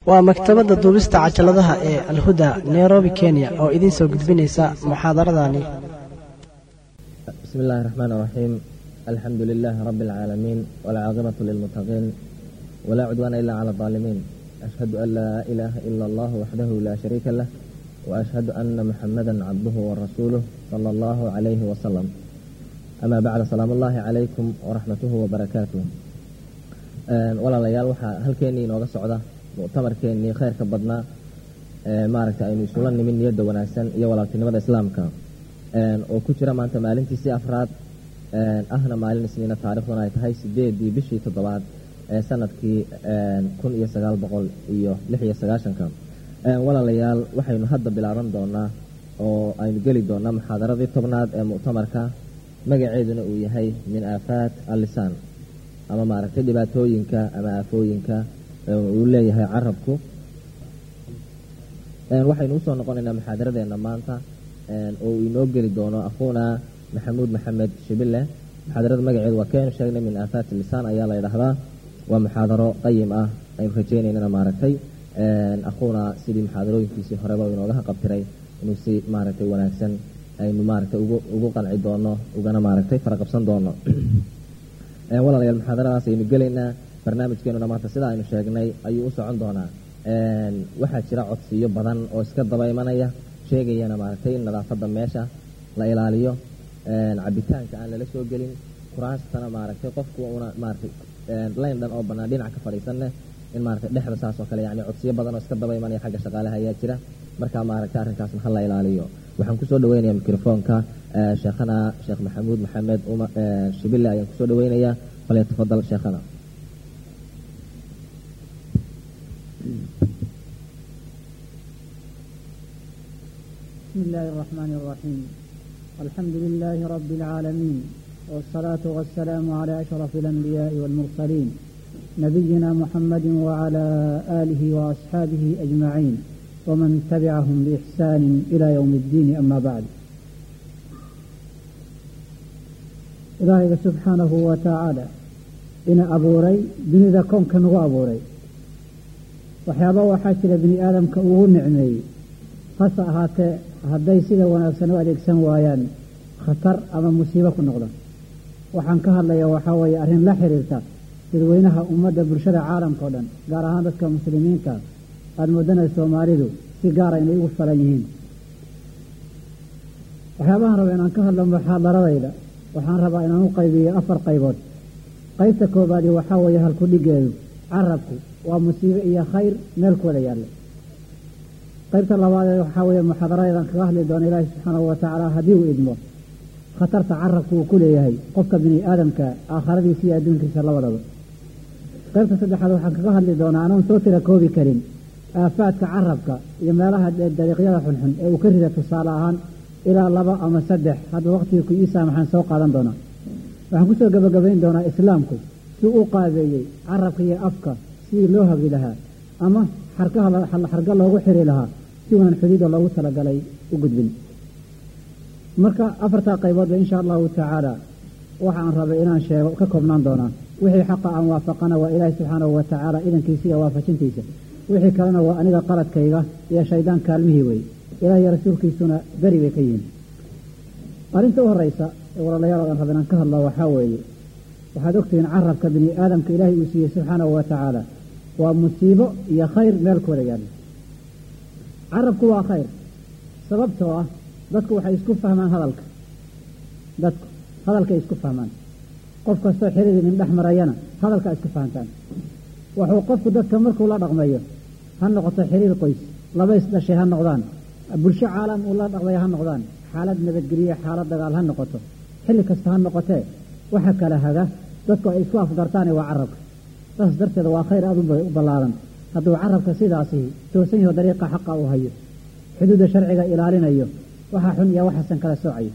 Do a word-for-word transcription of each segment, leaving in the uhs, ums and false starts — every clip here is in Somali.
waa maktabadda duubista cajaladaha ee alhuda nairobi kenya oo idin soo gudbinaysa muxaadaradani. بسم الله الرحمن الرحيم الحمد لله رب العالمين والعاقبة للمتقين ولا عدوان إلا على الظالمين أشهد أن لا إله إلا الله وحده لا شريك له وأشهد أن محمدا عبده ورسوله صلى الله عليه وسلم أما بعد سلام الله عليكم ورحمته وبركاته. ولا ليال وحا هل كيني نوغا سعودة مؤتمر كيني خير كبدنا ماركة أي نسولان من يد وناسان يا ولا كنمد إسلام كان oo ku jira maanta maalintiisii afraad ahna maalin isniina taariikhduna ay tahay sideedii bishii toddobaad ee sanadkii kun iyo sagaal boqol iyo lix iyo sagaashanka. walaalayaal waxaynu hadda bilaaban doonaa oo aynu geli doonaa muxaadaradii tobnaad ee mu'tamarka magaceeduna uu yahay min aafaat al-lisaan ama maaragtay dhibaatooyinka ama aafooyinka uu leeyahay carabku. waxaynu usoo noqonaynaa muxaadaradeena maanta oo inoo geli doono akhuuna maxamuud maxamed shibille. muxaadarada magaceedu waa keenu sheegnay min aafaat lisaan ayaa la yidhaahdaa. waa muxaadaro qayim ah aynu rajaynaynana maaragtay akhuuna sidii muxaadarooyinkiisii horeba inoogaha qabtiray inuu si maaragtay wanaagsan aynu maaragtay ugu ugu qanci doono ugana maaragtay faraqabsan doono. walaalayaal muxaadaradaas aynu gelaynaa. barnaamijkeenuna maanta sida aynu sheegnay ayuu u socon doonaa. waxaa jira codsiyo badan oo iska daba imanaya sheegayana maaragtay in nadaafadda meesha la ilaaliyo, cabitaanka aan lala soo gelin, kuraastana maaragtay qofku una maaragtay layn dhan oo bannaan dhinac ka fadhiisanne in maaragtay dhexda saas oo kale yacni codsiyo badan oo iska daba imanaya xagga shaqaalaha ayaa jira. markaa maaragtay arrinkaasna ha la ilaaliyo. waxaan kusoo dhaweynayaa mikrofoonka sheekhana sheekh maxamuud maxamed shibille ayaan kusoo dhaweynayaa. falyatafadal sheekhana. بسم الله الرحمن الرحيم. الحمد لله رب العالمين والصلاة والسلام على أشرف الأنبياء والمرسلين نبينا محمد وعلى آله وأصحابه أجمعين ومن تبعهم بإحسان إلى يوم الدين. أما بعد. إلهي سبحانه وتعالى إن أبوري دنيا كون كانوا أبوري وحيابا وحاشر بني آدم كأوه نعمي فصاحات hadday sida wanaagsan u adeegsan waayaan khatar ama musiibo ku noqda. waxaan ka hadlayaa waxaa weeye arrin la xiriirta dadweynaha ummadda bulshada caalamka oo dhan, gaar ahaan dadka muslimiinta aada moodanay soomaalidu si gaara inay ugu falan yihiin. waxyaabahaan raba inaan ka hadlo muxaadaradayda waxaan rabaa inaan u qaybiyo afar qaybood. qaybta koobaadi waxaa weeye halku dhigeedu carabku waa musiibo iyo khayr meelkooda yaalla. qaybta labaad waxaa weeye muxaadaradeedan kaga hadli doona ilaahi subxaanahu watacaala haddii uu idmo khatarta carabku uu ku leeyahay qofka bini aadamka aakhiradiisa iyo adduunkiisa labadaba. qaybta saddexaad waxaan kaga hadli doonaa anoon soo tira koobi karin aafaadka carabka iyo meelaha dariiqyada xunxun ee uu ka rida tusaale ahaan ilaa laba ama saddex hadda waqtiga ku ii saamaxaan soo qaadan doonaa. waxaan kusoo gabagabayn doonaa islaamku si u qaabeeyey carabka iyo afka sidii loo habli lahaa ama xarkaha xarga loogu xiri lahaa si waan xuduuda loogu talagalay u gudbin. marka afartaa qayboodba insha allahu tacaala waxa aan rabay inaan sheego ka koobnaan doonaa. wixii xaqa aan waafaqana waa ilaahi subxaanahu watacaala idankiisa iyo waafajintiisa. wixii kalena waa aniga qaladkayga iyo shaydaan kaalmihii wey. ilaah iyo rasuulkiisuna beri bay ka yihiin. arrinta u horeysa ee walaalayaal aan raba inaan ka hadlo waxaa weeye waxaad ogtihiin carabka bini aadamka ilaahay uu siiyey subxaanahu watacaala waa musiibo iyo khayr meelkooda yaalla. carabku waa khayr sababtoo ah dadku waxay isku fahmaan hadalka. dadku hadalkay isku fahmaan. qof kastoo xiriir nin dhex marayana hadalkaa isku fahantaan. wuxuu qofku dadka markuu la dhaqmayo ha noqoto xiriir qoys, laba isdhashay ha noqdaan, bulsho caalam uu la dhaqmayo ha noqdaan, xaalad nabadgelye xaalad dagaal ha noqoto, xilli kasta ha noqotee waxa kala haga dadku ay isku afgartaane waa carabka. saas darteeda waa khayr aada u ballaaran hadduu carabka sidaasi toosan yaho dariiqa xaqa uu hayo, xuduudda sharciga ilaalinayo, waxa xun iyo waxaasan kala soocayo.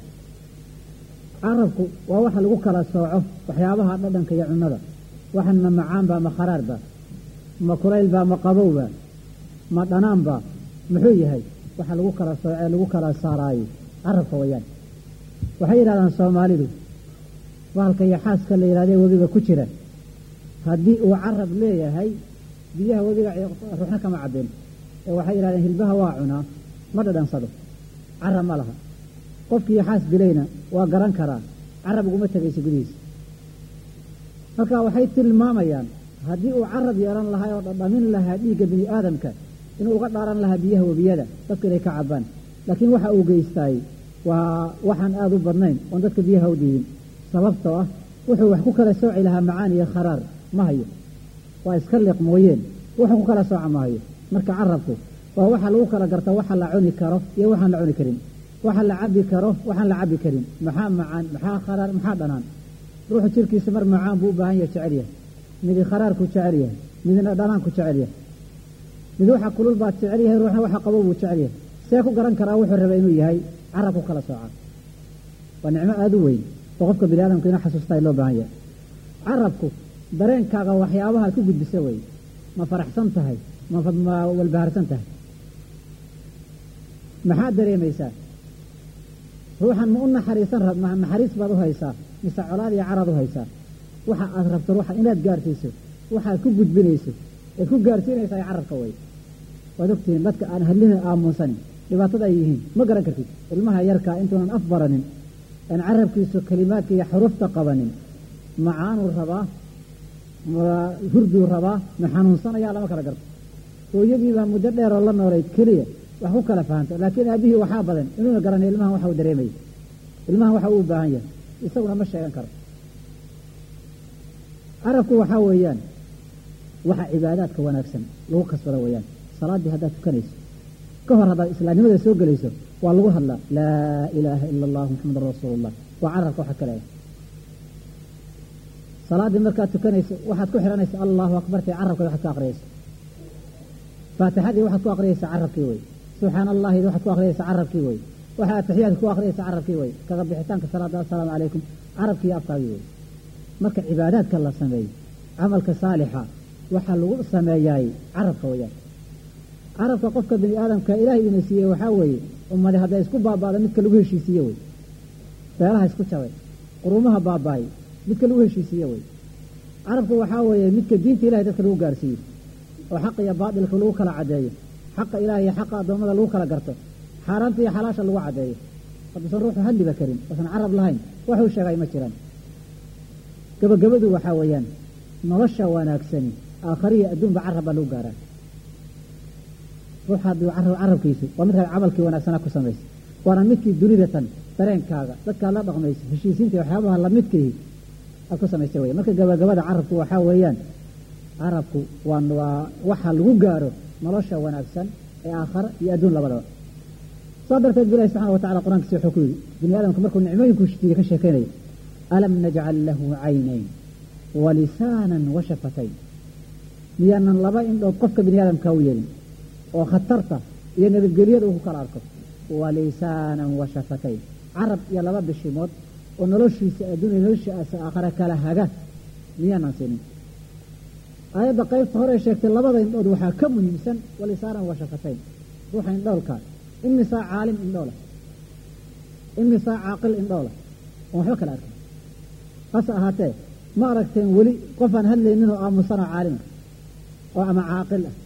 carabku waa waxa lagu kala sooco waxyaabaha dhadhanka iyo cunnada. waxan ma macaanba ma kharaarba, ma kulaylba ma qabowba, ma dhanaanba, muxuu yahay waxa lagu kala soocee lagu kala saaraayo carabka wayaan. waxay yidhahdaan soomaalidu bahalka iyo xaaska la yidhahdee webiga ku jira haddii uu carab leeyahay biyaha webiga ruuxna kama cabbeen ee waxay yidhahdeen hilbaha waa cunaa ma dhadhansado carab ma laha qofkii xaas dilayna waa garan karaa carab uguma tegayso gudihiisa marka waxay tilmaamayaan haddii uu carab yeelan lahaa oo dhadhamin lahaa dhiigga bini aadamka inuu uga dhaaran lahaa biyaha webiyada dadku inay ka cabbaan laakiin waxa uu geystaay waa waxaan aada u badnayn oon dadka biyaha u dhiibin sababtoo ah wuxuu wax ku kala sooci lahaa macaan iyo kharaar ma hayo waa iska liq mooyeen wuxuu ku kala sooca ma hayo marka carabku waa waxa lagu kala garta waxa la cuni karo iyo waxaan la cuni karin waxa la cabbi karo waxaan la cabbi karin maxaa macaan maxaa kharaar maxaa dhanaan ruuxu jirkiisa mar macaan buu u baahan yahay jecel yahay midi kharaarku jecel yahay midna dhanaanku jecel yahay mid waxa kulul baad jecel yahay ruuxna waxa qabo buu jecel yahay see ku garan karaa wuxuu rabay inuu yahay carab ku kala sooca waa nicmo aada u weyn oo qofka bini aadamku inuu xasuustaa loo baahan yahay carabku dareenkaaga waxyaabaha ku gudbisa wey ma faraxsan tahay ma ma walbaharsan tahay maxaad dareemaysaa ruuxan ma u naxariisan rab ma naxariis baad u haysaa mise colaad iyo carad u haysaa waxa aad rabto ruuxa inaad gaarsiiso waxaad ku gudbinayso ee ku gaarsiinaysaa carabka way waad ogtihiin dadka aan hadlina aamuusanin dhibaatada ay yihiin ma garan kartid ilmaha yarkaa intuunan af baranin aan carabkiisu kalimaadka iyo xurufta qabanin macaanuu rabaa hurduu rabaa ma xanuunsanayaa lama kala garto hooyadiibaa muddo dheeroo la noolayd keliya wax ku kala fahamta laakiin aabihii waxaa badan inuuna garanay ilmahan waxa uu dareemaya ilmahan waxa uu u baahan yahay isaguna ma sheegan karo carabku waxaa weeyaan waxa cibaadaadka wanaagsan lagu kasbado weeyaan salaaddii haddaad tukanayso ka hor haddaad islaamnimada soo gelayso waa lagu hadlaa laa ilaaha ila allah muxamadun rasuulullah waa carabka waxa kale salaaddii markaad tukanayso waxaad ku xihanaysa allahu akbartay carabka waxaad ku aqriyaysa faatixadii waxaad ku aqriyaysa carabkii wey subxaan allahi waxaad ku aqriyaysa carabkii wey waxaa atixiyaadka ku aqriyaysa carabkii wey kaga bixitaanka salaada assalaamu calaykum carabkii afkaagii wey marka cibaadaadka la sameeyo camalka saalixa waxaa lagu sameeyaay carabka weyaan carabka qofka bini aadamka ilaahay ina siiyey waxaa weeye ummadi hadday isku baaba'da midka lagu heshiisiiye wey beelaha isku jabay quruumaha baaba'ay midka lagu heshiisiiye wey carabku waxaa weeye midka diinta ilahay dadka lagu gaarsiiyo oo xaqa iyo baatilka lagu kala caddeeyo xaqa ilahay iyo xaqa addoommada lagu kala garto xaaraanta iyo xalaasha lagu caddeeyo hadduusan ruuxu hadliba karin oosan carab lahayn waxuu sheegay ma jiraan gabagabadu waxaa weeyaan nolosha wanaagsani aakhariya adduunba carab baa lagu gaaraa ruuxa hadduu carab carabkiisu waa midkaa camalkii wanaagsanaa ku samaysa waana midkii dunidatan dareenkaaga dadkaad la dhaqmayso heshiisiinta waxyaabaha lamidkii aad ku samaysay wey marka gabagabada carabku waxaa weeyaan carabku waa waa waxa lagu gaaro nolosha wanaagsan ee aakhara iyo adduun labadaba saa darteed bilahi subxana watacala qur-aankiisa wuxuu ku yidhi bini aadamku markuu nicmooyinku shitiye ka sheekaynayo alam najcal lahu caynayn wa lisaanan wa shafatayn miyaanan laba indhood qofka bini aadamka u yeelin oo khatarta iyo nabadgelyada uu ku kala arko wa lisaanan wa shafatayn carab iyo laba bishimood oo noloshiisa adduun iyo noloshiisa aakhara kala haga miyaanan siinin aayadda qaybta hore sheegtay labada indhood waxaa ka muhiimsan walisaanan wa shafatayn ruuxa indhoolka imisaa caalim indhoola imisaa caaqil indhoola oon waxba kala arkin hase ahaatee ma aragteen weli qofaan hadlayninoo aamusanoo caalima oo ama caaqil ah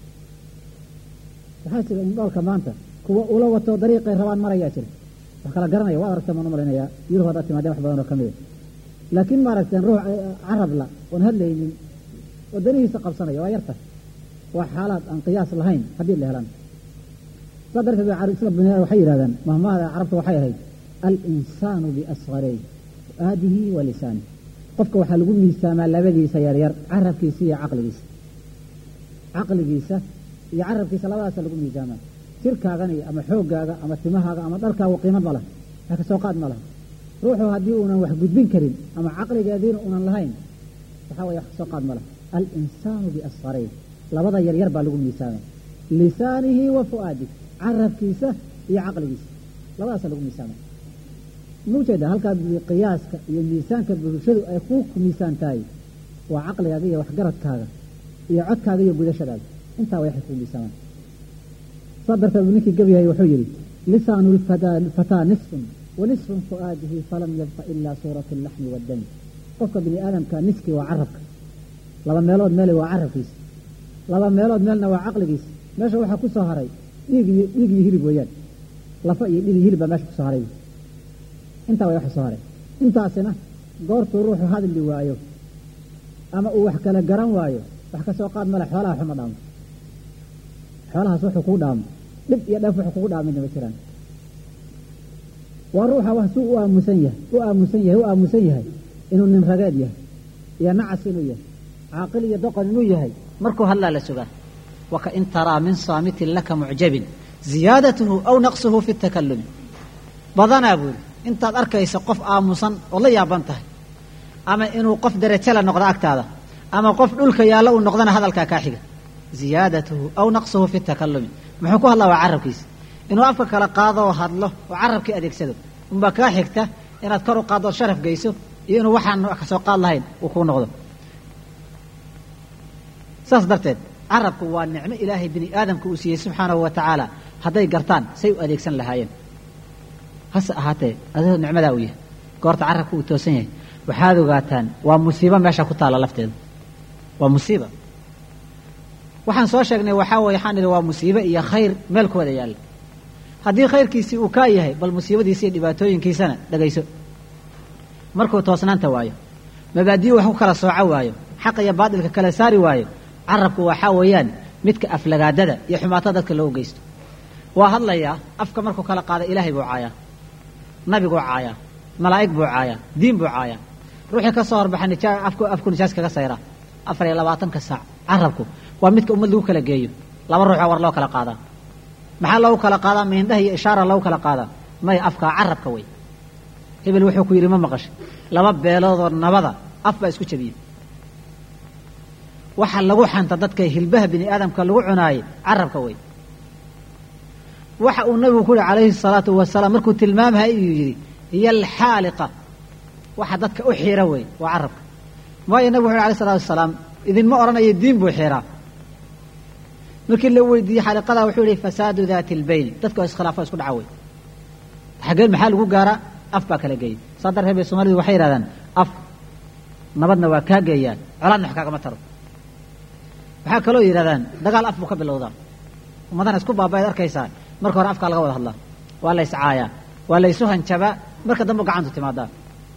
waxaa jira indhoolka maanta kuwa ula wato dariiqay rabaan marayaa jira wax kala garanaya waad aragteen baan u malaynayaa yurub haddaad timaadeen wax badan oo ka mida laakiin ma aragteen ruux carabla oon hadlaynin oo danihiisa qabsanaya waa yarta waa xaalaad aan qiyaas lahayn haddii la helaan saa darteed isla biniaadam waxay yidhahdaan mahmaada carabta waxay ahayd alinsaanu biasgarey fu'aadihi wa lisaani qofka waxaa lagu miisaamaa labadiisa yaryar carabkiisa iyo caqligiisa caqligiisa iyo carabkiisa labadaasa lagu miisaamaa jirkaagana ama xooggaaga ama timahaaga ama dharkaagu qiimad ma laha wax kasoo qaad ma laha ruuxu haddii uunan wax gudbin karin ama caqligeediina uunan lahayn waxaa waya wax kasoo qaad ma laha alinsaanu biasgarey labada yaryar baa lagu miisaamaa lisaanihi wa fu'aadihi carabkiisa iyo caqligiisa labadaasa lagu miisaamaa ma ujeeda halkaa qiyaaska iyo miisaanka bulshadu ay ku miisaan tahay waa caqligaaga iyo waxgaradkaaga iyo codkaaga iyo gudashadaada intaa way waxay ku miisaamaan saa darteed ninkii gabyahay wuxuu yidhi lisaanu lfataa nisfun wa nisfun fu'aadihi falam yabqa ilaa suuratu allaxmi waaddami qofka bini aadamka niskii waa carabka laba meelood meele waa carabkiisa laba meelood meelna waa caqligiis meesha waxaa ku soo haray dhiig iyo dhiig iyo hilib weeyaan lafa iyo dhiig iyo hilib baa meesha ku soo haray intaa way waxa soo haray intaasina goortuu ruuxu hadli waayo ama uu wax kala garan waayo wax ka soo qaad male xoolaha xuma dhaamo xoolahaas wuxuu kuu dhaamo dhib iyo dheef wuxuu kugu dhaamina ma jiraan waa ruuxa wax suu u aamusan yahay u aamusan yahay u aamusan yahay inuu nin rageed yahay iyo nacas inuu yahay caaqil iyo doqon inuu yahay markuu hadlaa la sugaa waka in taraa min saamitin laka mucjabin ziyaadatuhu aw naqsuhu fi takallumi badanaa buuri intaad arkaysa qof aamusan oo la yaaban tahay ama inuu qof darajo la noqdo agtaada ama qof dhulka yaalla uu noqdana hadalkaa kaa xiga ziyaadatuhu aw naqsuhu fi takallumi muxuu ku hadlaa waa carabkiisa inuu afka kala qaado oo hadlo oo carabkii adeegsado unbaa kaa xigta inaad kor u qaaddo sharaf geyso iyo inuu waxaan ka soo qaad lahayn uu kuu noqdo saas darteed carabku waa nicmo ilaahay bini aadamka uu siiyey subxaanahu wa tacaala hadday gartaan say u adeegsan lahaayeen hase ahaatee adoo nicmadaa u yahay goorta carabka uu toosan yahay waxaad ogaataan waa musiibo meesha ku taalla lafteeda waa musiiba waxaan soo sheegnay waxaa weeye waxaan idhi waa musiibo iyo khayr meel ku wada yaalla haddii khayrkiisii uu kaa yahay bal musiibadiisi iyo dhibaatooyinkiisana dhagayso markuu toosnaanta waayo mabaadi'u wax ku kala sooco waayo xaqa iyo baadilka kala saari waayo carabku waxaa weeyaan midka aflagaadada iyo xumaatada dadka loo geysto waa hadlayaa afka markuu kala qaada ilaahay buu caayaa nabiguu caayaa malaa'ig buu caayaa diin buu caayaa ruuxii ka soo horbaxa nijaa afku afku nijaas kaga sayra afar iyo labaatanka saac carabku waa midka ummad lagu kala geeyo laba ruuxoo war loo kala qaadaa maxaa loogu kala qaadaa miindhaha iyo ishaara loogu kala qaadaa may afkaa carabka wey hebel wuxuu ku yidhi ma maqashay laba beeloodoo nabada af baa isku jabiyey waxa lagu xanta dadka hilbaha bini aadamka lagu cunaayey carabka wey waxa uu nabigu ku yihi calayhi salaatu wasalaam markuu tilmaamhay iyuu yidhi hiya alxaaliqa waxa dadka u xiira wey waa carabka waayo nabigu wuxu yhi alayh salatu wasalaam idinma odhanayo diin buu xiiraa markii la weydiiyey xaaliqadaa wuxuu yihi fasaadu daati albayni dadka oo iskhilaafo isku dhaca wey xaggeen maxaa lagu gaaraa af baa kala geeyey saa darteed bay soomaalidu waxay yidhahdaan af nabadna waa kaa geeyaan colaadna wax kaagama taro waxaa kaloo yidhahdaan dagaal af buu ka bilowdaa ummadana isku baaba'ayd arkaysaa marka hore afkaa laga wada hadlaa waa la iscaayaa waa la isu hanjabaa marka dambe gacantu timaadaa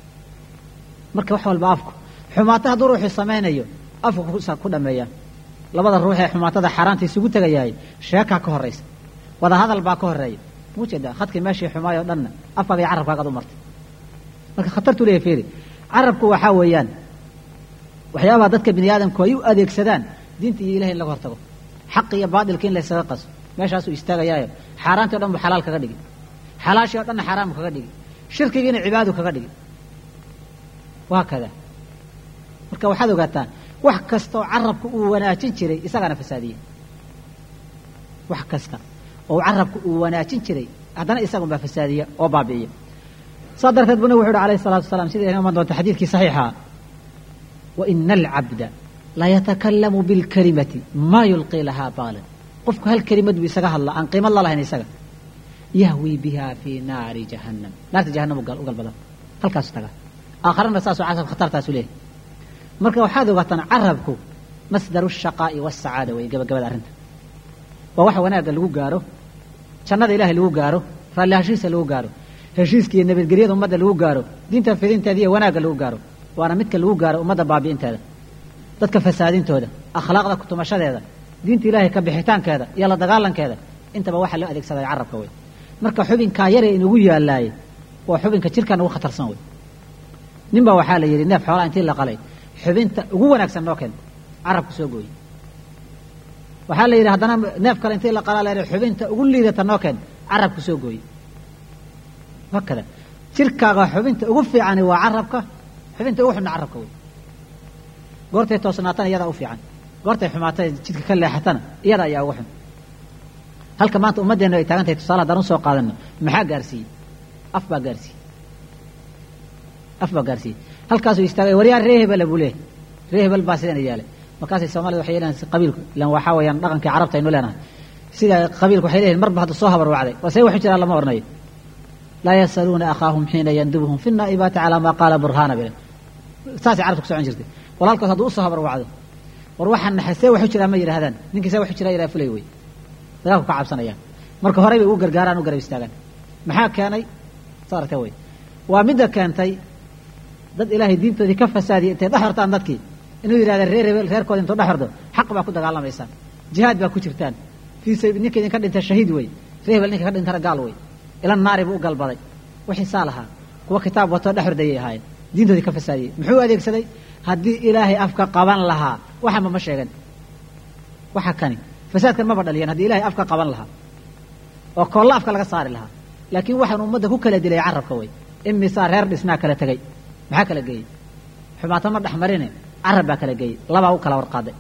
marka wax walba afku xumaato hadduu ruuxii samaynayo afku ku dhameeyaa labada ruux ee xumaatada xaaraanta isugu tegayahay sheekaa ka horraysa wada hadal baa ka horreeya muujeedaa khadkii meeshii xumaayoo dhanna afkaaga iyo carabkaagaad u martay marka khatartuu leeyahy fiiri carabku waxaa weeyaan waxyaabaha dadka bini aadamku ay u adeegsadaan diinta iyo ilahay in laga hortago xaq iyo baadilka in la ysaga qaso meeshaasuu istaagayaayo xaaraantii o dhan buu xalaal kaga dhigi xalaashii o dhanna xaaraamu kaga dhigi shirkigiina cibaadu kaga dhigi waa kada marka waxaad ogaataa wax kastaoo carabku uu wanaajin jiray isagaana fasaadiyey wax kasta oo carabku uu wanaajin jiray haddana isagunbaa fasaadiya oo baabi'iya saa darteed buu nabig wuxu uhi alayhi salatu wasalaam sida inoo iman doonta xadiidkii saxiixaa wa ina alcabda layatakallamu bilkalimati maa yulqii lahaa baalan qofku hal kelimad buu isaga hadlaa aan qiimad la lahayn isaga yahwii biha fii naari jahannam naarta jahannam u galbada halkaasu tagaa aakharana saasoo casab khatartaasu leeyahy marka waxaad ogaataan carabku masdaru shaqaa'i wasacaada wey gabagabada arrinta waa waxa wanaagga lagu gaaro jannada ilaahay lagu gaaro raalli heshiisa lagu gaaro heshiiska iyo nabadgelyada ummadda lagu gaaro diinta fidinteeda iyo wanaagga lagu gaaro waana midka lagu gaaro ummadda baabi'inteeda dadka fasaadintooda akhlaaqda kutumashadeeda diinta ilaahay ka bixitaankeeda iyo la dagaalankeeda intaba waxaa loo adeegsaday carabka wey marka xubinkaa yaree inugu yaalaayey waa xubinka jirkaan ugu khatarsan wey nin baa waxaa la yidhi neef xoolaa intii la qalay xubinta ugu wanaagsan noo keen carabku soo gooye waxaa la yidhi haddana neef kale intii la qalaa la yidhi xubinta ugu liidata noo keen carabku soo gooye hakada jirkaaga xubinta ugu fiicani waa carabka xubinta ugu xunna carabka wey goortay toosnaatana iyadaa u fiican goortay xumaatay jidka ka leexatana iyada ayaa ugu xun halka maanta ummaddeena ay taagan tahay tusaale haddaan usoo qaadano maxaa gaarsiiyey af baa gaarsiiyey af baa gaarsiiyey halkaasuu istaagay waryaa ree hebela buu leehay ree hebel baa sidana yaalay markaasay soomaalida waxay yeelayaan qabiilku ilan waxaa weeyaan dhaqankii carabta aynu leenahay sida qabiilku waxay leeyihin marba hadda soo habar wacday waa say waxu jiraan lama oranayo laa yasaluuna akhaahum xiina yandubuhum fi naa'ibaati calaa maa qaala burhaana bile saasay carabta ku socon jirtay walaalkood hadduu usoo habar wacdo war waxaan naxasee waxu jiraa ma yidhaahdaan ninkiisa waxu jiraa yidhaha fulay wey dagaalku ka cabsanayaan marka horey bay ugu gargaaraan u garab istaagaan maxaa keenay saarta wey waa midda keentay dad ilaahay diintoodii ka fasaadiyay intay dhex hortaan dadkii inuu yidhahda reer hebel reerkooda intuu dhex hordo xaq baa ku dagaalamaysaan jihaad baa ku jirtaan fii sabi ninka idinka dhinta shahiid wey reer hebel ninka ka dhintana gaal wey ila naari buu u galbaday wixii saa lahaa kuwa kitaab watoo dhex hordayay ahaayeen diintoodii ka fasaadiyey muxuu adeegsaday haddii ilaahay afka qaban lahaa waxanba ma sheegan waxa kani fasaadkan maba dhaliyan haddii ilahay afka qaban lahaa oo koolla afka laga saari lahaa laakiin waxaan ummadda ku kala dilay carabka wey imisaa reer dhisnaa kala tegey maxaa kala geeyey xumaata ma dhex marine carab baa kala geeyey labaa u kala warqaaday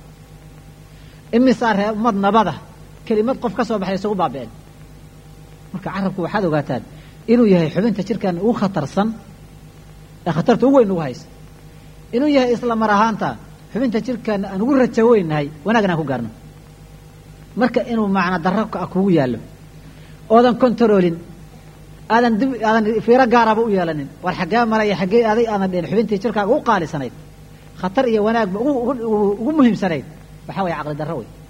imisaa reer ummad nabada kelimad qof ka soo baxay isugu baabi'een marka carabku waxaad ogaataan inuu yahay xubinta jirkan ugu khatarsan ee khatarta ugu weyn ugu haysa inuu yahay isla mar ahaanta xubinta jirkan aan ugu rajo weynahay wanaagna aan ku gaarno marka inuu macna darro kugu yaallo oodan kontaroolin aadan dib aadan fiiro gaaraba u yeelanin war xaggee maraya xaggee aday aadan dhin xubintii jirkaaga u qaalisanayd khatar iyo wanaagba ugu ugu muhiimsanayd waxaa weeye caqli darro wey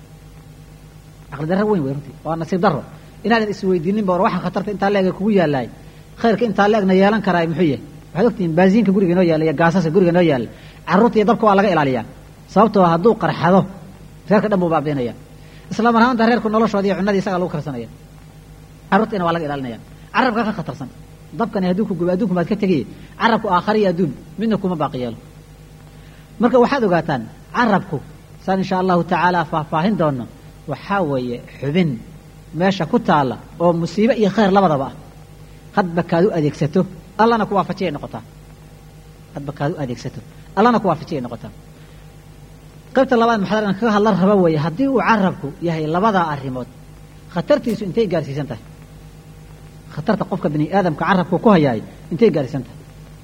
caqli darro weyn wey runtii waa nasiib darro inaadan isweydiininba war waxa khatarta intaa leega kugu yaalaay khayrka intaa leegna yeelan karaay muxuu yahay waxaad ogtihiin baasiinka guriga inoo yaalla iyo gaasaska guriga inoo yaalla carruurta iyo dabka waa laga ilaaliyaa sababtoo hadduu qarxado reerka dhan buu baabiinaya isla mar ahaanta reerku noloshooda iyo cunadii isagaa lagu karsanaya carruurtiina waa laga ilaalinaya carabka ka khatarsan dabkani hadduu ku gubo adduunku maad ka tegiye carabku aakhari iyo adduun midna kuma baaqi yeelo marka waxaad ogaataan carabku saan insha allahu tacaala faahfaahin doono waxaa weeye xubin meesha ku taalla oo musiibe iyo khayr labadaba ah hadba kaad u adeegsato allana ku waafajiyay noqotaa hadba kaad u adeegsato allana ku waafajiyay noqotaa qaybta labaad maxaa aan kaga hadlan raba weeye haddii uu carabku yahay labadaa arrimood khatartiisu intay gaarsiisan tahay khatarta qofka bini aadamka carabku ku hayaay intay gaarsiisan tahay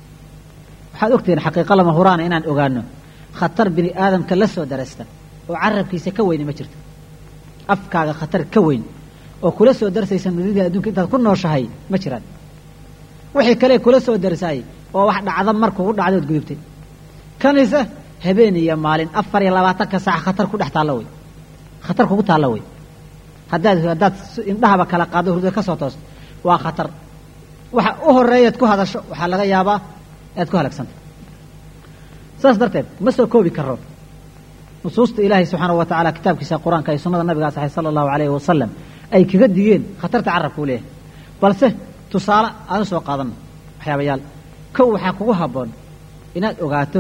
waxaad ogtihiin xaqiiqa lama huraana inaan ogaano khatar bini aadamka la soo darasta oo carabkiisa ka weyni ma jirto afkaaga khatar ka weyn oo kula soo darsaysa nudida adduunka intaad ku nooshahay ma jiraan wixii kale kula soo darsaay oo wax dhacda markuu u dhacdood gudubtay kanise habeen iyo maalin afar iyo labaatanka saac khatar ku dhex taalla wey khatar kugu taalla wey haddaad haddaad indhahaba kala qaado hurdo ka soo toosto waa khatar waxa u horeeyaad ku hadasho waxaa laga yaabaa aad ku halaagsanta saas darteed ma soo koobi karo nusuusta ilaahay subxaanahu wa tacaala kitaabkiisa qur-aanka iyo sunnada nabiga saxay sala allahu calayhi wasalam ay kaga digeen khatarta carabka u leeyahay balse tusaale aan u soo qaadanno waxyaabayaal kow waxaa kugu habboon inaad ogaato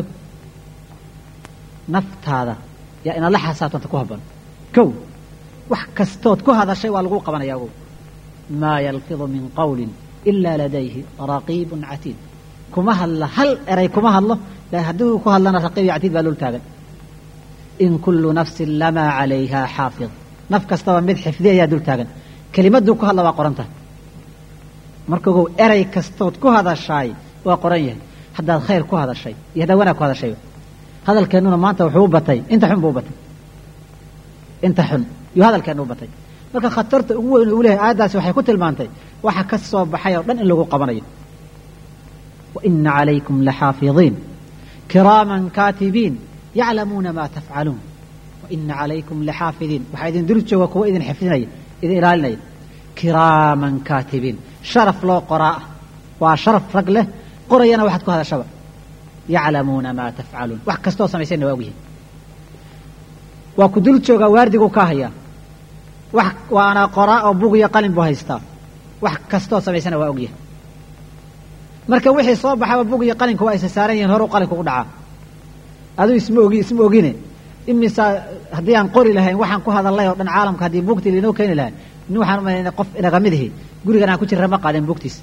naftaada yaa inaad la xasaabtanta ku habboon kow wax kastood ku hadashay waa lagu qabanaya ogow maa yalfidu min qawlin ilaa ladayhi raqiibun catiid kuma hadla hal eray kuma hadlo haddii ku hadlana raqiib iyo catiid baa lool taagan in kullu nafsin lamaa calayhaa xaafid naf kastaba mid xifdi ayaa dul taagan kelimaduu ku hadla waa qoran tahay marka ogow eray kastood ku hadashaay waa qoran yahay haddaad khayr ku hadashay iyo haddaad wanaag ku hadashayba hadalkeennuna maanta wuxuu u batay inta xun buu u batay inta xun yuu hadalkeennu u batay marka khatarta ugu weyn uu leeyahay aayaddaasi waxay ku tilmaantay waxa ka soo baxay oo dhan in lagu qabanayo wa ina calaykum laxaafidiin kiraaman kaatibiin yaclamuuna maa tafcaluun wa ina calaykum laxaafidiin waxaa idin dul jooga kuwa idin xifdinaya idin ilaalinaya kiraaman kaatibiin sharaf loo qoraa ah waa sharaf rag leh qorayana waxaad ku hadashaba yaclamuuna maa tafcaluun wax kastoo samaysayna waa ogyihin waa ku dul joogaa waardigu ka hayaa wax waana qoraa oo bug iyo qalin buu haystaa wax kastoo samaysana waa ogyahay marka wixii soo baxaba bug iyo qalinku waa isa saaran yihiin horu qalinku u dhacaa aduu isma ogi isma ogine imisaa haddii aan qori lahayn waxaan ku hadallay oo dhan caalamka haddii bugtii lainoo keeni lahay nin waxaan umalayna qof inaga mid ihi gurigan aan ku jirra ma qaadeen bugtiis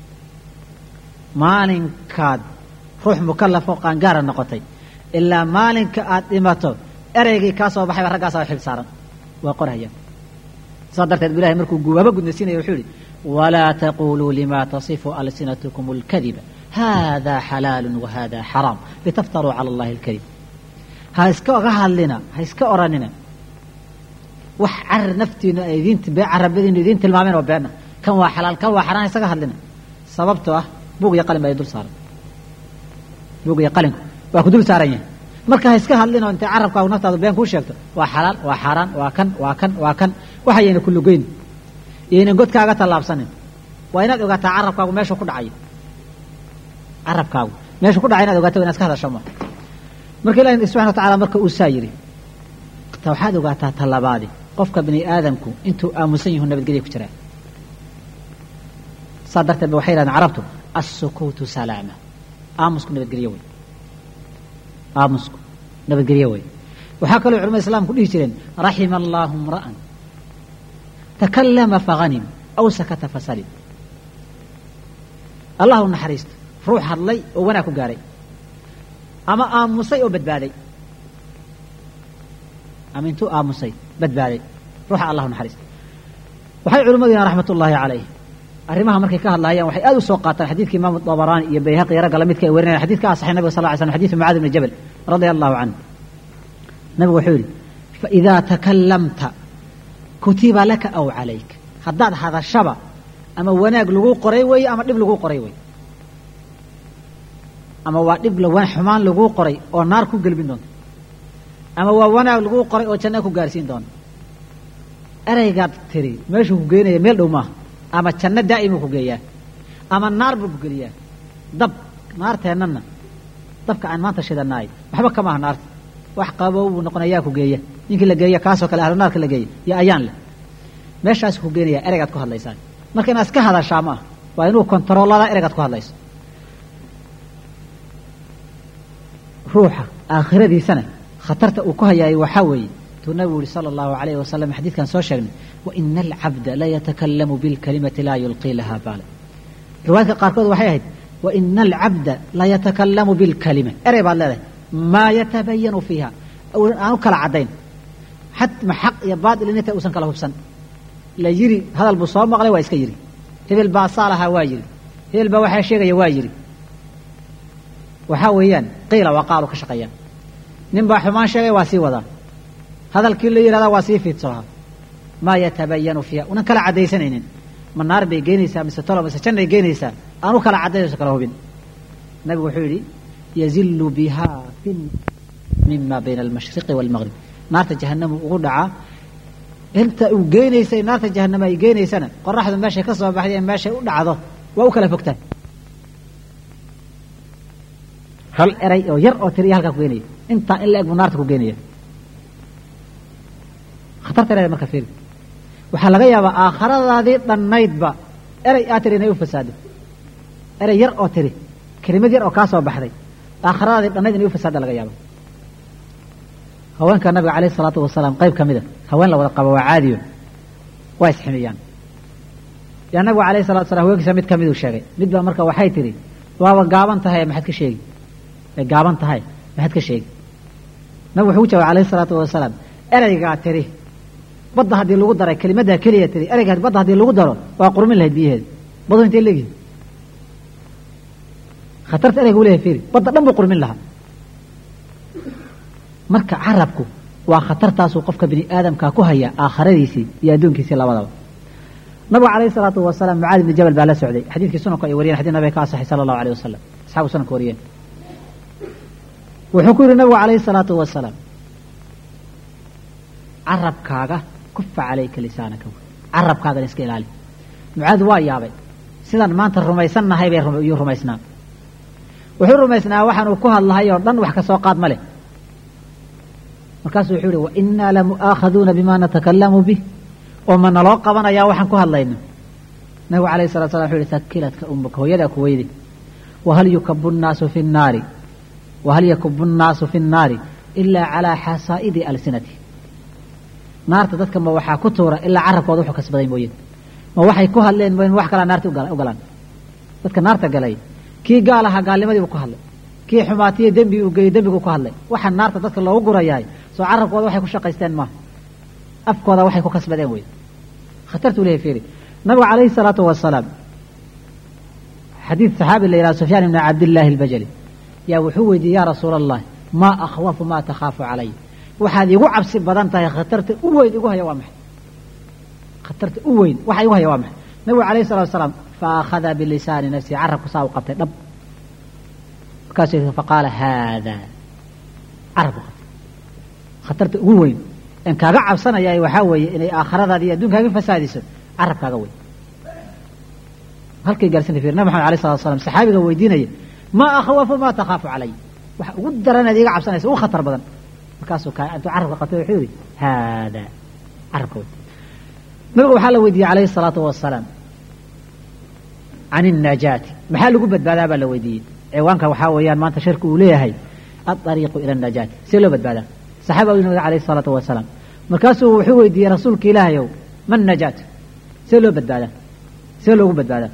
maalinkaad ruux mukallaf oo qaangaara noqotay ilaa maalinka aad dhimato ereygii kaa soo baxayba raggaasaa xil saaran waa qorhayaan saa darteed bu ilahay markuu guwaabo gudnaysiinaya wuxuu yihi walaa taquluu lima tasifu alsinatukum اlkadiba hada xalaalu wahada xaraam litaftaruu cala allahi اlkadib ha iska oga hadlina ha iska oranina wax carar naftiina idin carabadiinu idiin tilmaameen oo beena kan waa xalaal kan waa xaraan isaga hadlina sababtoo ah bug iyo qalin baa dul saaran bug iyo qalinku waa ku dul saaran yahay marka iska hadlin oo intay carabkaagu naftaadu been kuu sheegto waa xalaal waa xaaraan waa kan waa kan waa kan waxayna ku lugeyn iyaynan godkaaga tallaabsanin waa inaad ogaataa carabkaagu meesha ku dhacayo carabkaagu meesha ku dhacay inaad ogaato inaad iska hadasho ma marka ilaahay subhanahu wa ta'ala marka uu saayiri waxaad ogaataa talabaadi qofka bini aadamku intuu aamusan yahay nabadgelyo ku jira sadarta waxay yiraahdaan carabtu as-sukutu salama aamusku nabadgelyo way aamusku nabadgelyo way waxaa kaloo culimada islaamku dhihi jireen rahima allahu imra'an takallama faghanim aw sakata fasalim allahu naxariisto ruux hadlay oo wanaag ku gaaray ama aamusay oo badbaaday ama intuu aamusay badbaaday ruuxa allahu naxariisto waxay culimadu raxmatullaahi calayh arrimaha markay ka hadlaayaan waxay aad u soo qaataan xadiidka imaam Tabaraani iyo Bayhaqi iyo rag la midka ay warinayaan xadiidka sahih nabiga sallallahu alayhi wasallam xadiidka Mu'aadh ibn Jabal radiyallahu anhu nabigu wuxuu yiri fa idha takallamta kutiba laka aw alayk haddaad hadashaba ama wanaag lagu qoray way ama dhib lagu qoray way ama waa dhib lawan xumaan lagu qoray oo naar ku galbin doonto ama waa wanaag lagu qoray oo janno ku gaarsiin doonto eraygaad tiri meeshu ku geenaya meel dhow maaha ama janno daa'im ku geeyaa ama naar buu ku geliyaa dab naarteenana dabka aan maanta shidanaay waxba kama aha naarta wax qabow buu noqonayaa ku geeya ninkii la geeya kaasoo kale ahlu naarka la geeya ya ayaan leh meeshaas ku geenaya eraygaad ku hadlaysaan marka inaad iska hadashaa ma waa inuu kontroolada eraygaad ku hadlayso ruuxa aakhiradiisana khatarta uu ku hayaay waxa weeye tuu nabigu sallallahu alayhi wasallam xadiidkan soo sheegnay wa innal abda la yatakallamu bil kalimati la yulqi laha bala riwaayadka qaarkood waxay ahayd wa innal abda la yatakallamu bil kalima eray baad leedahay ma yatabayanu fiha aanu kala cadayn حتى ما حق يا بعض اللي نتا وسن كلا هبسن لا يري هذا البصام مغلي وايسك يري هبل باصالها وايري هبل با waxay sheegaya waa yiri waxa weeyaan qeyla waqaalu ka shaqeeyaan nin baa xumaan sheegay waa sii wada hadalkii la yiraahdo waa sii fiidsaha ma yatabayanu fiha una kala cadaysanaynin ma naar bay geenaysaa mise tolo mise jannay geenaysaa aanu kala cadayso kala hubin nabi wuxuu yiri yazillu biha mimma bayna al-mashriq wal-maghrib naarta jahannam ugu dhaca inta uu geenaysay naarta jahannam ay geenaysana qoraxdu meesha ka soo baxday meesha u dhacdo waa u kala fogtaan hal eray oo yar oo tiriya halka ku geenay inta in la eg naarta ku geenaya khatarta leedahay marka fiir waxa laga yaabaa aakhiradaadii dhannaydba eray aad tiri inay u fasaado eray yar oo tiri kelimad yar oo ka soo baxday aakhiradaadii dhannayd inay u fasaado laga yaabaa haweenka nabiga calayhi salaatu wasalaam qayb ka mida haween la wada qabo waa caadiyo waa isximiyaan yaa nabigu calayhi salaatu wasalaam haweenkiisa mid ka miduu sheegay mid baa marka waxay tidhi waaba gaaban tahay maxaad ka sheegi ay gaaban tahay maxaad ka sheegi nabigu wuxuu jawaabay calayhi salaatu wasalaam eraygaa tiri badda haddii lagu daray kelimaddaa keliya tiri eraygaa badda haddii lagu daro waa qurmin lahayd biyaheeda badu intay leegihin khatarta erayga u leeyahay fiiri badda dhan buu qurmin lahaa marka carabku waa khatartaasuu qofka bini aadamka ku haya aakhiradiisii iyo adduunkiisii labadaba nabigu calayhi salaatu wasalaam mucaad ibni jabal baa la socday xadiidkii sunanku ay wariyeen xadiid nabiga ka asaxay sala allahu alayh wasalam asxaabu sunanka wariyeen wuxuu ku yidhi nabigu calayhi salaatu wasalaam carabkaaga kufa calayka lisaanaka carabkaagan iska ilaali mucaad waa yaabay sidaan maanta rumaysannahay bay yuu rumaysnaa wuxuu rumaysnaa waxaanuu ku hadlahay oo dhan wax ka soo qaad ma leh markaasuu wuxuu yihi wa innaa lamu'aakhaduuna bima natakallamu bih oo ma naloo qabanayaa waxaan ku hadlayno nabigu calayhi salatu salam wuxuu yihi sakilatka ummaka hooyadaa ku weydi wahal yukabu nnaasu fi nnaari wahal yakubu nnaasu fi nnaari ilaa calaa xasaa'idi alsinati naarta dadka ma waxaa ku tuura ilaa carabkooda wuxuu kasbaday mooyeen ma waxay ku hadleen mooyeen wax kalaa naarta u galaan dadka naarta galay kii gaal ahaa gaalnimadii buu ku hadlay kii xumaatiye dembi uu geeyey dembigu ku hadlay waxa naarta dadka loogu gurayahay soo carabkooda waxay ku shaqaysteen maaha afkooda waxay ku kasbadeen wey khatartuu leeyahay fiiri nabigu calayhi salaatu wasalaam xadiid saxaabi la yidhaha sufyaan ibni cabdillaahi albajali yaa wuxuu weydiiyey yaa rasuula allah maa akhwafu maa takhaafu calay waxaad igu cabsi badan tahay khatarta u weyn igu haya waa maxay khatarta u weyn waxa igu haya waa maxay nabigu calayhi salatu wasalaam fa akhada bilisaani nafsi carabku saa u qabtay dhab markaasuu faqaala haada carabku khatarta ugu weyn in kaaga cabsanaya waxaa weeye inay aakhiradaada iyo adduunkaaga fasaadiso carabkaaga weyn halkay gaarsiinay fiir nabi maxamed alayhi salaatu wasalaam saxaabiga weydiinaya ma akhwafu ma takhaafu calay waxa ugu daranaad iga cabsanaysa ugu khatar badan markaasuu kaa intuu carabka qabtay wuxuu yidhi haada carabka weyn nabigu waxaa la weydiiyey calayhi salaatu wasalaam can الnajaati maxaa lagu badbaadaa baa la weydiiyey ciwaanka waxaa weeyaan maanta shirku uu leeyahay aلطariiqu ila الnajaati see loo badbaadaa saxaaba u nabiga alayhi الsalaatu wasalaam markaasuu wuxuu weydiiyey rasuulka ilaahayow ma najaat see loo badbaadaa see loogu badbaadaa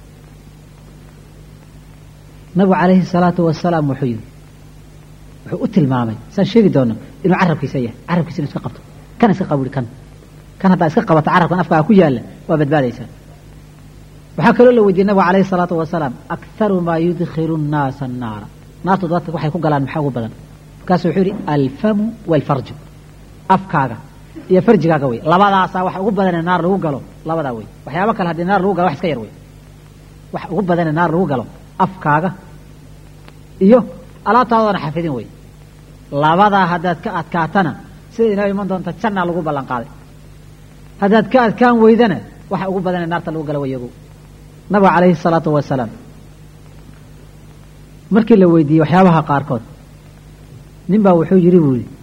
nabigu calayhi الsalaatu wasalaam wuxuu yidhi wuxuu u tilmaamay saan sheegi doono inuu carabkiisa yahay carabkiisa inu iska qabto kan iska qaburi kan kan haddaa iska qabato carabkan afkaaga ku yaalla waa badbaadaysaa waxaa kaloo la weydiiyey nabigu calayhi الsalaatu wasalaam akharu maa yudkilu الnaasa الnaara naartu dadka waxay ku galaan maxaa ugu badan markaasuu wuxuu yidhi alfamu waalfarju afkaaga iyo farjigaaga wey labadaasaa waxa ugu badanee naar lagu galo labadaa wey waxyaabo kale haddii naar lagu galo wax iska yar wey waxa ugu badanee naar lagu galo afkaaga iyo alaabtaadoona xafidin wey labadaa haddaad ka adkaatana sida inoo iman doonta jannaa lagu ballan qaaday haddaad ka adkaan weydana waxa ugu badanee naarta lagu galo wayagu nabiga calayhi الsalaatu wasalaam markii la weydiiyey waxyaabaha qaarkood nin baa wuxuu yidhi buu yidhi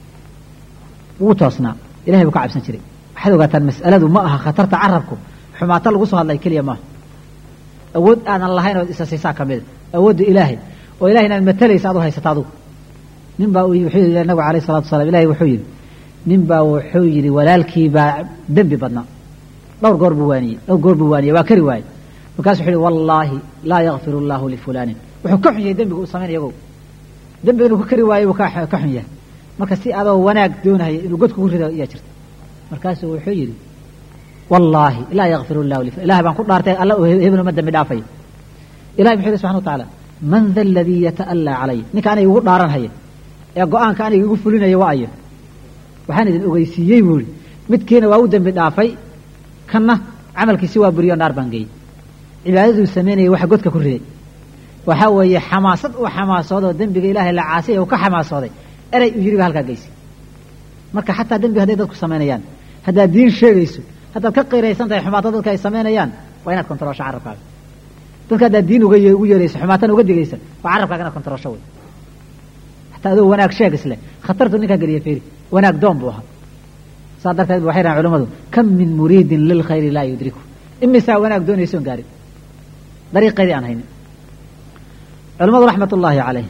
wuu toosnaa ilahay buu ka cabsan jiray waxaad ogaataan mas'aladu ma aha khatarta carabku xumaato lagu soo hadlay keliya maaha awood aadan lahayn ood isa siisaa ka mida awoodda ilaahay oo ilahay inaad matalaysa ad u haysata adugu nin baa wuxuu yidhi nabigu alayh الsalatu wasalaam ilahay wuxuu yidhi nin baa wuxuu yidhi walaalkii baa dembi badnaa dhowr goor buu waaniyey dhowr goor buu waaniyey waa kari waayey markaasu wuxuu yidhi wallaahi laa yakfir اllahu lifulanin wuxuu ka xun yahay dembiga uu samaynaya yagow dembiga inuu ka kari waayey buu ka xun yahay marka si adoo wanaag doonaya inuu god kugu rido iyaa jirta markaasuu wuxuu yidhi wallaahi laa yakfir llahu li ilahay baan ku dhaartay alla hebel uma dembi dhaafayo ilahay muxuu yidhi subxana wa tacaala man da aladii yata'allaa calaya ninka aniga igu dhaaran haya ee go-aanka aniga igu fulinaya waa ayo waxaan idin ogeysiiyey buu yidhi midkiina waa u dembi dhaafay kanna camalkiisi waa buriyo naar baan geeyey cibaadaduu samaynayay waxa godka ku riday waxaa weeye xamaasad uu xamaasoodoo dembiga ilaahay la caasiyay uu ka xamaasooday erey uu yidhi ba halkaa geysi marka xataa dembiga hadday dadku samaynayaan haddaad diin sheegayso haddaad ka qiraysan tahay xumaato dadka ay samaynayaan waa inaad kontaroosho carabkaaga dadka haddaad diin uga ugu yeerayso xumaatana uga digaysa waa carabkaaga inaad kontaroosho wey xataa adoo wanaag sheeg isle khatartu ninkaa geliya feeri wanaag doon buu ahaa saa darteed waxay rahan culimmadu kam min muriidin lilkhayri laa yudriku imisaa wanaag doonaysoon gaarin dariiqeedii aan haynin culimmadu raxmat ullaahi calayh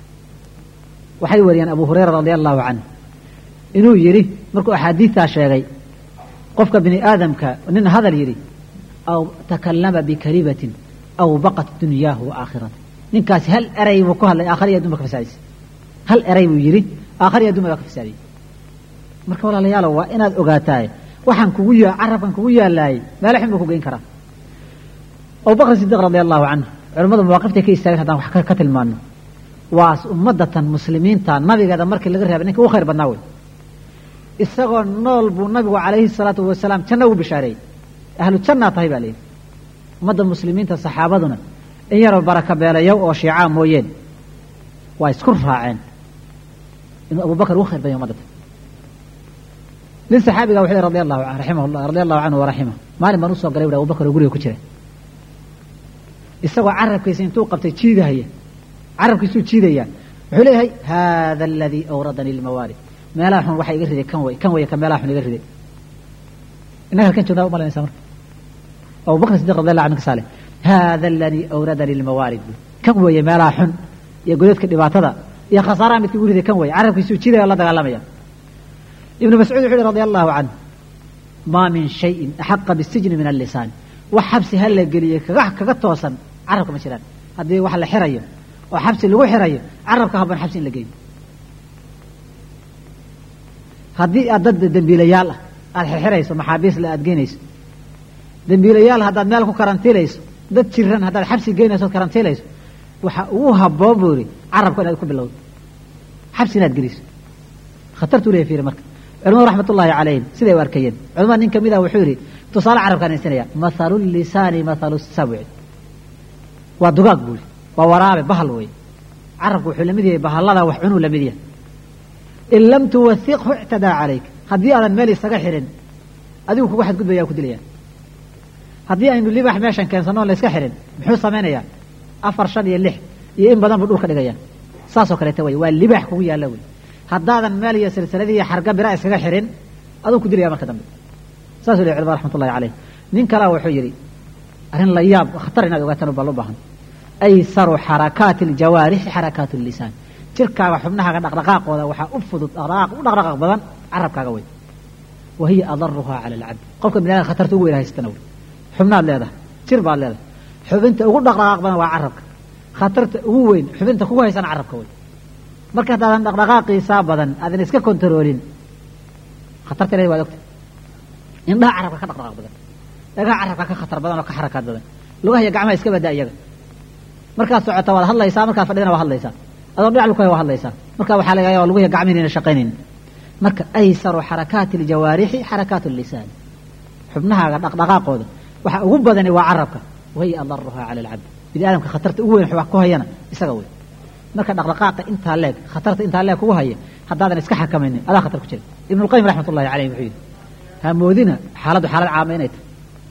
waxay wariyeen abu hurayra radia allahu canh inuu yidhi markuu axaadiidtaa sheegay qofka bini aadamka nin hadal yidhi aw takallama bikalimatin aw baqat dunyaahu wa aakhirata ninkaasi hal eray buu ku hadlay aakhariya adduun ba ka fasaadisay hal eray buu yidhi aakhariya adduun baa ka fasaadiyey marka walaalayaalow waa inaad ogaataay waxaan kugu ya carabkan kugu yaalaayey meelo xun buu ku geyn karaa abubakr sidiiq radia allahu canhu culimmadu mawaaqifta ka istaageen haddaan wax ka tilmaano waa ummadatan muslimiinta nabigeeda markii laga reebay ninka ugu khayr badnaa wey isagoo nool buu nabigu calayhi salaatu wasalaam janno ugu bishaareeyey ahlu jannaa tahay baa layidhi ummadda muslimiinta saxaabaduna in yaroo baraka beelayow oo shiicaa mooyeen waa isku raaceen inuu abubakar ugu khayr badanya ummaddatan nin saxaabiga wuxuu yidhi radi allahu an raximahullah radia allahu canhu waraximah maalin baan usoo galay wuhi abubakar oo guriga ku jira isagoo carabkiisa intuu qabtay jiidahaya carabkiisuu jiidayaa wuxuu leeyahay hada aladii awradanii lmawaarid meelaha xun waxaa iga riday kan way kan way ka meelaha xun iga riday innaga halkan joognaa umalanaysaa marka abubakr sidiq radi allahu anhu kasaale hada aladii awradanii lmawaarid kan weeye meelaha xun iyo godadka dhibaatada iyo khasaaraha midka igu riday kan weeye carabkiisuu jiidaya o la dagaalamaya ibnu mascuud wuxuu yihi radi allahu canh maa min shayin axaqa bisijni min allisaani wax xabsi ha la geliyey kaga kaga toosan carabka ma jiraan haddii wax la xirayo oo xabsi lagu xirayo carabka haban xabsi in la geeyo haddii aad dad dembiilayaal ah aada xirxirayso maxaabiis la aad geynayso dembiilayaal haddaad meel ku karantiilayso dad jiran haddaad xabsi geynayso od karantiilayso waxa ugu habboon buu yihi carabka inaad ku bilowdo xabsi inaad geliso khatartuu leeya fiiri marka culimadu raxmat ullaahi calayhim siday u arkayeen culimada nin kamid ah wuxuu yidhi tusaale carabkaan haysanaya mathalu lisaani mathalu sabci waa dugaag buu yihi waa waraabe bahal wey carabku wuxuu lamid yahay bahallada wax cunuu lamid yahay in lam tuwathiqhu ictadaa calayk haddii aadan meel isaga xirin adigu kugu xadgudbaya ku dilaya haddii aynu libax meeshan keensano la iska xirin muxuu samaynayaa afar shan iyo lix iyo in badan buu dhulka dhigaya saasoo kaleeta wey waa libax kugu yaalla wey haddaadan meel iyo silsiladii iyo xarga bira iskaga xirin aduu ku dilaya marka dambe saasuu lehy culamada raxmatullahi caleyh nin kalea wuxuu yidhi arrin la yaab khatar inaad ogaataan baa loo baahan aysaru xarakaati aljawaarixi xarakaatu llisaan jirkaaga xubnahaaga dhaqdhaqaaqooda waxaa u fudud dhaqdhaqaaq u dhaqdhaqaaq badan carabkaaga wey wa hiya adaruhaa cala alcabd qofka bini aadamka khatarta ugu weyn haystana wey xubnaad leedahay jir baad leedahay xubinta ugu dhaqdhaqaaq badan waa carabka khatarta ugu weyn xubinta kugu haysana carabka wey marka haddaadan dhaqdhaqaaqiisaa badan aadan iska kontaroolin khatarta ilahi waad ogta indhaha carabka ka dhaqdhaqaaq badan dhagaha carabka ka khatar badan oo ka xarakaad badan lugaha iyo gacmaha iska badaa iyaga markaad socota waad hadlaysaa markaad fadhidana waa hadlaysaa adoo dhinac lugahay waa hadlaysaa marka waxaa laga yaaba luguhiya gacmihiina ina shaqaynaynin marka aysaru xarakaati aljawaarixi xarakaatu llisaan xubnahaaga dhaqdhaqaaqooda waxa ugu badani waa carabka wahiya adaruhaa cala alcabd bini aadamka khatarta ugu weyn wax ku hayana isaga wey marka dhaqdhaqaaqa intaa leeg khatarta intaa leeg kugu haya haddaadan iska xakamaynin adaa khatar ku jira ibnu lqayim raxmat ullahi caleyh wuxuu yidhi hamoodina xaaladdu xaalad caama inay tahay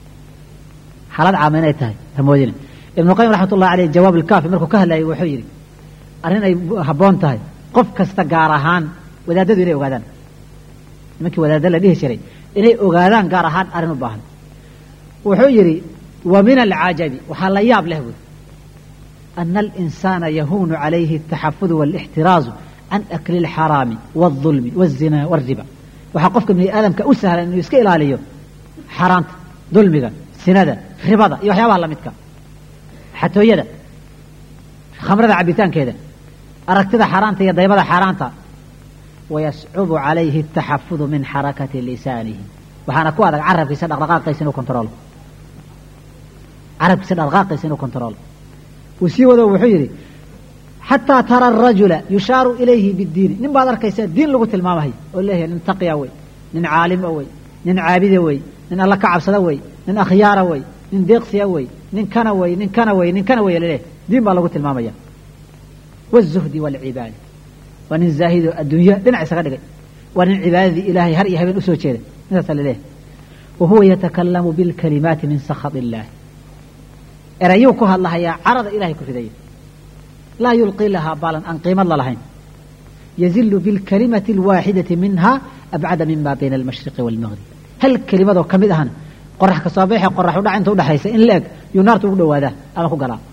xaalad caama inay tahay hamoodina ibnu lqayim raxmat ullahi caleyh jawaab ilkaafi markuu ka hadlayay wuxuu yidhi arrin ay habboon tahay qof kasta gaar ahaan wadaadadu inay ogaadaan nimankii wadaadda la dhihi jiray inay ogaadaan gaar ahaan arrin u baahan wuxuu yidhi wa min alcajabi waxaa la yaab leh buuri ana alinsaana yahuunu calayhi altaxafudu waalixtiraazu can akli alxaraami waalظulmi waalzinaa waalriba waxaa qofka bini aadamka u sahlan inuu iska ilaaliyo xaaraanta dulmiga sinada ribada iyo waxyaabaha lamidka xatooyada khamrada cabitaankeeda aragtida xaaraanta iyo daybada xaaraanta wayascubu calayhi altaxafudu min xarakati lisaanihi waxaana ku adag carabkiisa dhaqdhaqaaqiisa inuu kontaroolo carabkiisa dhaqdhaqaaqiisa inuu kontaroolo uu sii wado wuxuu yidhi xataa tara arajula yushaaru ilayhi bidiini nin baad arkaysaa diin lagu tilmaamahay oo leeyahay nin taqiya wey nin caalima wey nin caabida wey nin alla ka cabsada wey nin akhyaara wey nin deeqsiya wey nin kana wey nin kana wey nin kana wey laleeyahay diin baa lagu tilmaamaya wالzuhdi wاlcibaada waa nin zaahido adduunya dhinac isaga dhigay waa nin cibaadadii ilaahay har iyo habeen usoo jeeda midaasa laleeyahay wa huwa yatakalamu biاlkalimaati min sakhaط illahi erayuu ku hadlahayaa carada ilahay ku ridaya laa yulqii lahaa baalan aan qiimad la lahayn yazilu biاlkalimati اlwaaxidati minha abcada mima bayna almashriqi wاlmaghrib hal kelimadoo ka mid ahna qorax ka soo beexe qorax udhac inta udhaxaysa in la eg yuu naarta ugu dhawaadaa ama ku galaa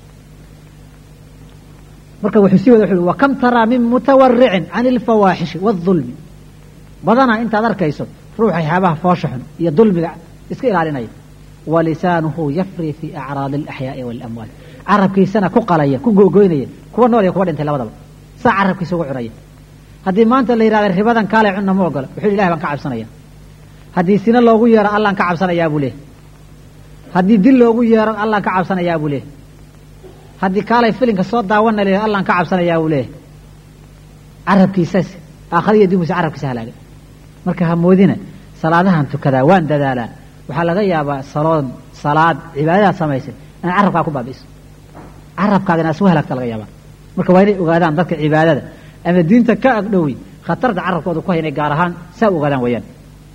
marka wuxuu sii wada wuxuu wa kam taraa min mutawaricin can alfawaaxishi wاظulmi badanaa intaad arkayso ruuxa waxyaabaha foosha xun iyo dulmiga iska ilaalinaya walisaanuhu yafri fi acraadi alaxyaa'i waalamwaal carabkiisana ku qalaya ku googoynaya kuwa nool iyo kuwa dhintay labadaba saa carabkiisa ugu cunaya haddii maanta la yidhahda ribadan kaalay cunna ma ogola wuxuu ilahi baan ka cabsanaya haddii sina loogu yeero allaan ka cabsanayaa buu leehay haddii dil loogu yeero allaan ka cabsanayaa buu leehay haddii kaalay filinka soo daawana le allaan ka cabsanayaa buu leeyahay carabkiisas aakhariya adduunkiisa carabkiisa halaagay marka hamoodina salaadahan tukadaa waan dadaalaa waxaa laga yaabaa saloon salaad cibaadadaad samaysay inay carabkaa ku baabi'iso carabkaada inaad suu halaagta laga yaabaa marka waa inay ogaadaan dadka cibaadada ama diinta ka agdhowi khatarta carabkooda ku hay inay gaar ahaan saa u ogaadaan weeyaan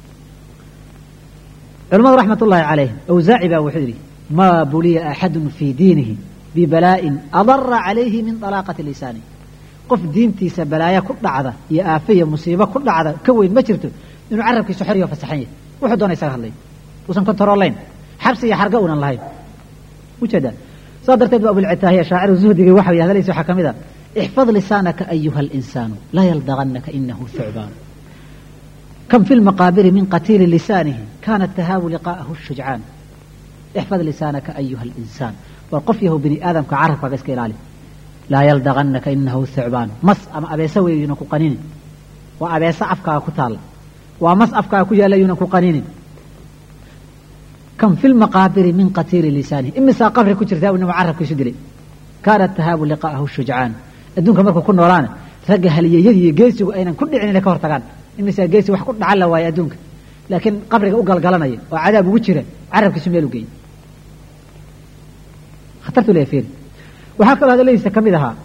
culamadu raxmat ullaahi calayhim awsaaci baa wuxuu yidhi maa buliya axadun fii diinihi bibalaa'in adara calayhi min dalaaqati lisaanihi qof diintiisa balaaya ku dhacda iyo aafe iyo musiibo ku dhacda ka weyn ma jirto inuu carabkiisu xor iyo fasaxan yahay wuxuu doona isaga hadlay uusan kontaroolayn xabsi iyo xarga unan lahayn ujeeda saa darteed ba abulcitaahiya shaaciru zuhdigii waxa yidhi hadaladiisa waxaa ka mid a ixfad lisaanaka ayuha alinsaanu laa yaldagannaka inahu thucbaan kam fi lmaqaabiri min qatiili lisaanihi kaana tahaabu liqaa'ahu shujcaan ixfad lisaanaka ayuha alinsaan war qof yahow bini aadamka carabkaaga iska ilaali laa yaldagannaka inahu thucbaan mas ama abeese wey yunan ku qaninin waa abeese afkaaga ku taalla waa mas afkaaga ku yaalla yunan ku qaninin kam fi lmaqaabiri min qatiili lisaanihi imisaa qabri ku jirtaa inuu carabkiisu dilay kaana tahaabu liqaa'ahu shujcaan adduunka markuu ku noolaana ragga haliyeyadii iyo geesigu aynan ku dhicin inay ka hortagaan imisaa geesi wax ku dhacan la waaye adduunka laakiin qabriga u galgalanaya oo cadaab ugu jira carabkiisu meel u geeyey khatartu leeya fiiri waxaa kaloo hadaladiisa ka mid ahaa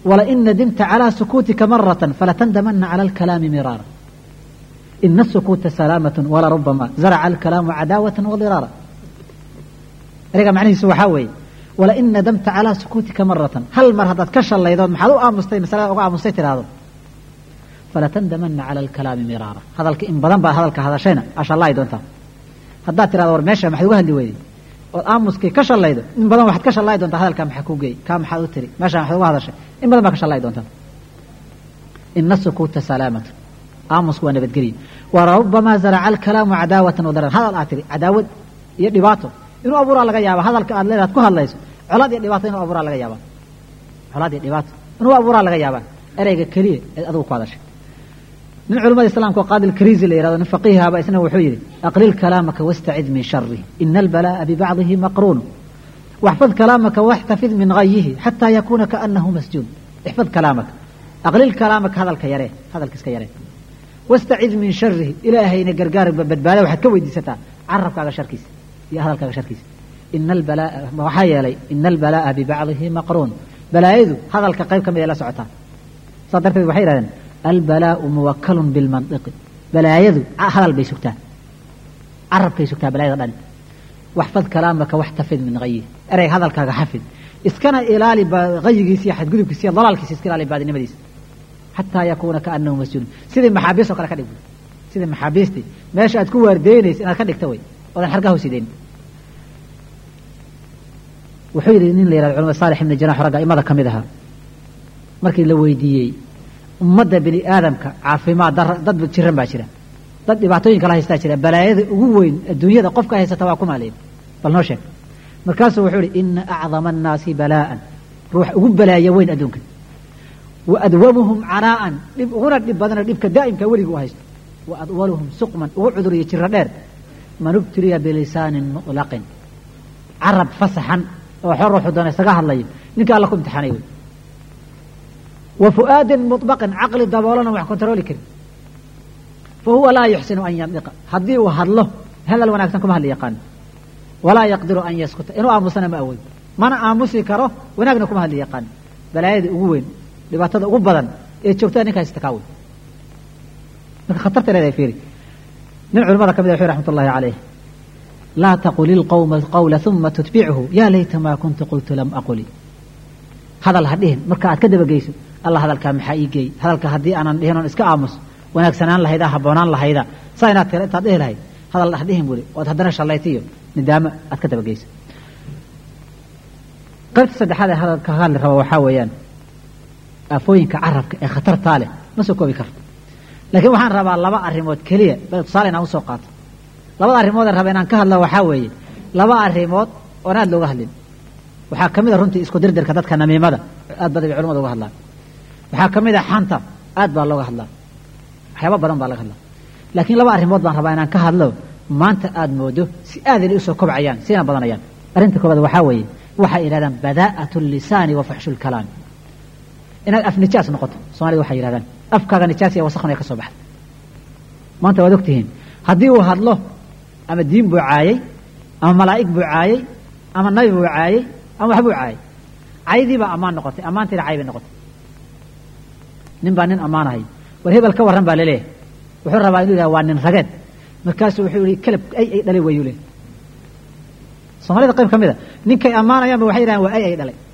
ولئن ندمت على سكوتك مرة فلتندمن على الكلام مرارا إن السكوت سلامة ولربما زرع الكلام عداوة وضرارا رجع معنيه سوى حوي ولئن ندمت على سكوتك مرة هل مرة كشل الله يدون محلو آمستي مثلا أو آمستي هذا فلتندمن على الكلام مرارا هذا الكلام بدن بقى هذا هذا شينا عشان الله يدون هذا ترى دور ماشي محلوها اللي ويدي والآمس كي كشل الله يدون إن بدن واحد كشل الله يدون هذا الكلام حكوجي كام حلو تري ماشي محلوها هذا شيء إن بدن ما كشل الله يدون إن السكوت سلامة آمس وأنا بتقري وربما زرع الكلام عداوة وضرر هذا الآتري عداوة يدباته إنه أبورا لقى يابا هذا الكلام لا تكون الله يسوع علاد يدباته إنه أبورا لقى يابا علاد يدباته إنه أبورا لقى يابا أريك كليه أذوق هذا الشيء من علماء الإسلام قاد الكريز اللي يراد نفقيها بأسنه وحيري أقلل كلامك واستعذ من شره إن البلاء ببعضه مقرون واحفظ كلامك واحتفظ من غيه حتى يكون كأنه مسجود احفظ كلامك أقلل كلامك هذا الكيرين هذا الكسكيرين واستعذ من شره إلهي نقرقار بدبالة وحد كوي دي ستا عرفك على شركيس يا هذا الكلام شركيس إن البلاء وحيا لي إن البلاء ببعضه مقرون بلاء هذا الكقيب كم إلى سعتها صدرت بحيرة البلاء موكل بالمنطق بلاء هذا البيسكتان عرف كيسكتان بلاء غدان واحفظ كلامك واحتفظ من غيه أري هذا الكلام حفظ إسكان إلالي غيه سياحة قلوب كسيا ضلال كسيس كلالي بعد نمديس حتى يكون كأنه مسجون سيد المحابيس وكلا كدب سيد المحابيس دي ماشي أتكون وردينيس أنا كدك توي وأنا حرقه سيدين وحيد إن لي العلماء الصالح من الجناح رجع إماذا كمدها مركي لو يدي مدة بني آدم كعافي ما در ضد بتشرم باشرة ضد بعطين كلا يستأجر بلايد وين الدنيا ده قف كهي ستواكم عليه فالنوشك مركز وحولي إن أعظم الناس بلاء روح وقب بلايا وين أدونك وأدومهم عناء هنا بدنا نبكى دائم كولي وهيست وأطولهم سقما وعذر يتردر ما نبتلي بلسان مطلق عرب فصحا وحر حدنا سقاها الله نقال لكم امتحاني وفؤاد مطبق عقل الدبولنا وكنترول كريم فهو لا يحسن أن ينطق حدي وهله هذا لو ناكسنكم هل يقان ولا يقدر أن يسكت إنه آمسنا ما أول ما أنا آمسي كره وناكنكم هل يقان بلايد أقوين لبعض غبضا يشوفتني كاستكاوي لكن خطرت لدي فيري من علماء كم يحيي رحمة الله عليه لا تقل القوم القول ثم تتبعه يا ليت ما كنت قلت لم أقل هذا الهدين مركات كذب جيس الله هذا الكلام حقيقي هذا الكهدي أنا هنا إسك آمس وناكسنان له هذا حبونان له هذا صاينات كلا تهديه له هذا الهدين بولي وتهدنا شليتيه ندام أتكتب جيس قلت صدق هذا هذا كهال هو حويان أفوينك عرفك خطر طالع ما سوكو بكر لكن وحان ربا لبا أريمود كلية بتصالينا وسوقات لبا أريمود ربنا كهال الله وحاوي لبا أريمود وناد لو غهلين waxaa kamida runtii isku dirdirka dadka namiimada aad badan ay culimadu uga hadlaan waxaa kamida xanta aad baa looga hadlaa waxyaabo badan baa laga hadlaa laakiin laba arrimood baan rabaa inaan ka hadlo maanta aad moodo si aad ay u soo kobcayaan sina badanayaan arinta koobaad waxa weeye waxa ilaadan badaa'atu lisaani wa fahshul kalaam inaad af nijaas noqoto Soomaalidu waxa yiraahdaan afkaaga nijaas iyo wasakhnay ka soo baxay maanta waad ogtihiin haddii uu hadlo ama diin buu caayay ama malaa'ig buu caayay ama nabi buu caayay ama waxbuu caayay caydii baa ammaan noqotay ammaantiina caay bay noqotay nin baa nin ammaanahay war hebel ka warran baa laleeyahay wuxuu rabaa inuu yidhaha waa nin rageed markaasuu wuxuu yihi kalab ay ay dhalay wayuu leeyahay soomaalida qayb ka mid a ninkay ammaanayaanba waxay yidhahaan waa ay ay dhalay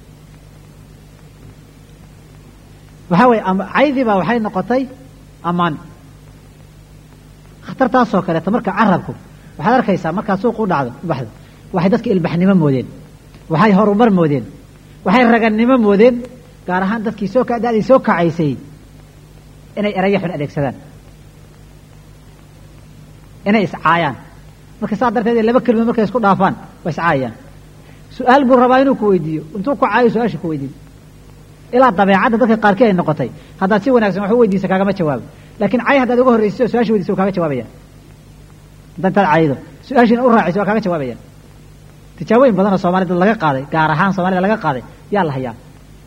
waxaa weeye caydii baa waxay noqotay ammaan khatartaasoo kaleeto marka carabku waxaad arkaysaa markaa suuq u dhacdo u baxdo waxay dadka ilbaxnimo moodeen waxay horumar moodeen waxay ragannimo moodeen gaar ahaan dadkii soo da'dii soo kacaysay inay erayo xun adeegsadaan inay iscaayaan marka saa darteed laba kelmo markay isku dhaafaan way iscaayaan su'aal buu rabaa inuu ku weydiiyo intuu ku caayo su'aasha ku weydiiyo ilaa dabeecadda dadka qaarkii ay noqotay haddaad si wanaagsan wax u weydiisa kaagama jawaabo laakiin caay haddaad uga horraysiso su'aasha weydiisa kaaga jawaabaya haddaad intaad caydo su-aashiina u raaciso waa kaaga jawaabaya tijaabooyin badan oo soomaalida laga qaaday gaar ahaan soomaalida laga qaaday yaa la hayaa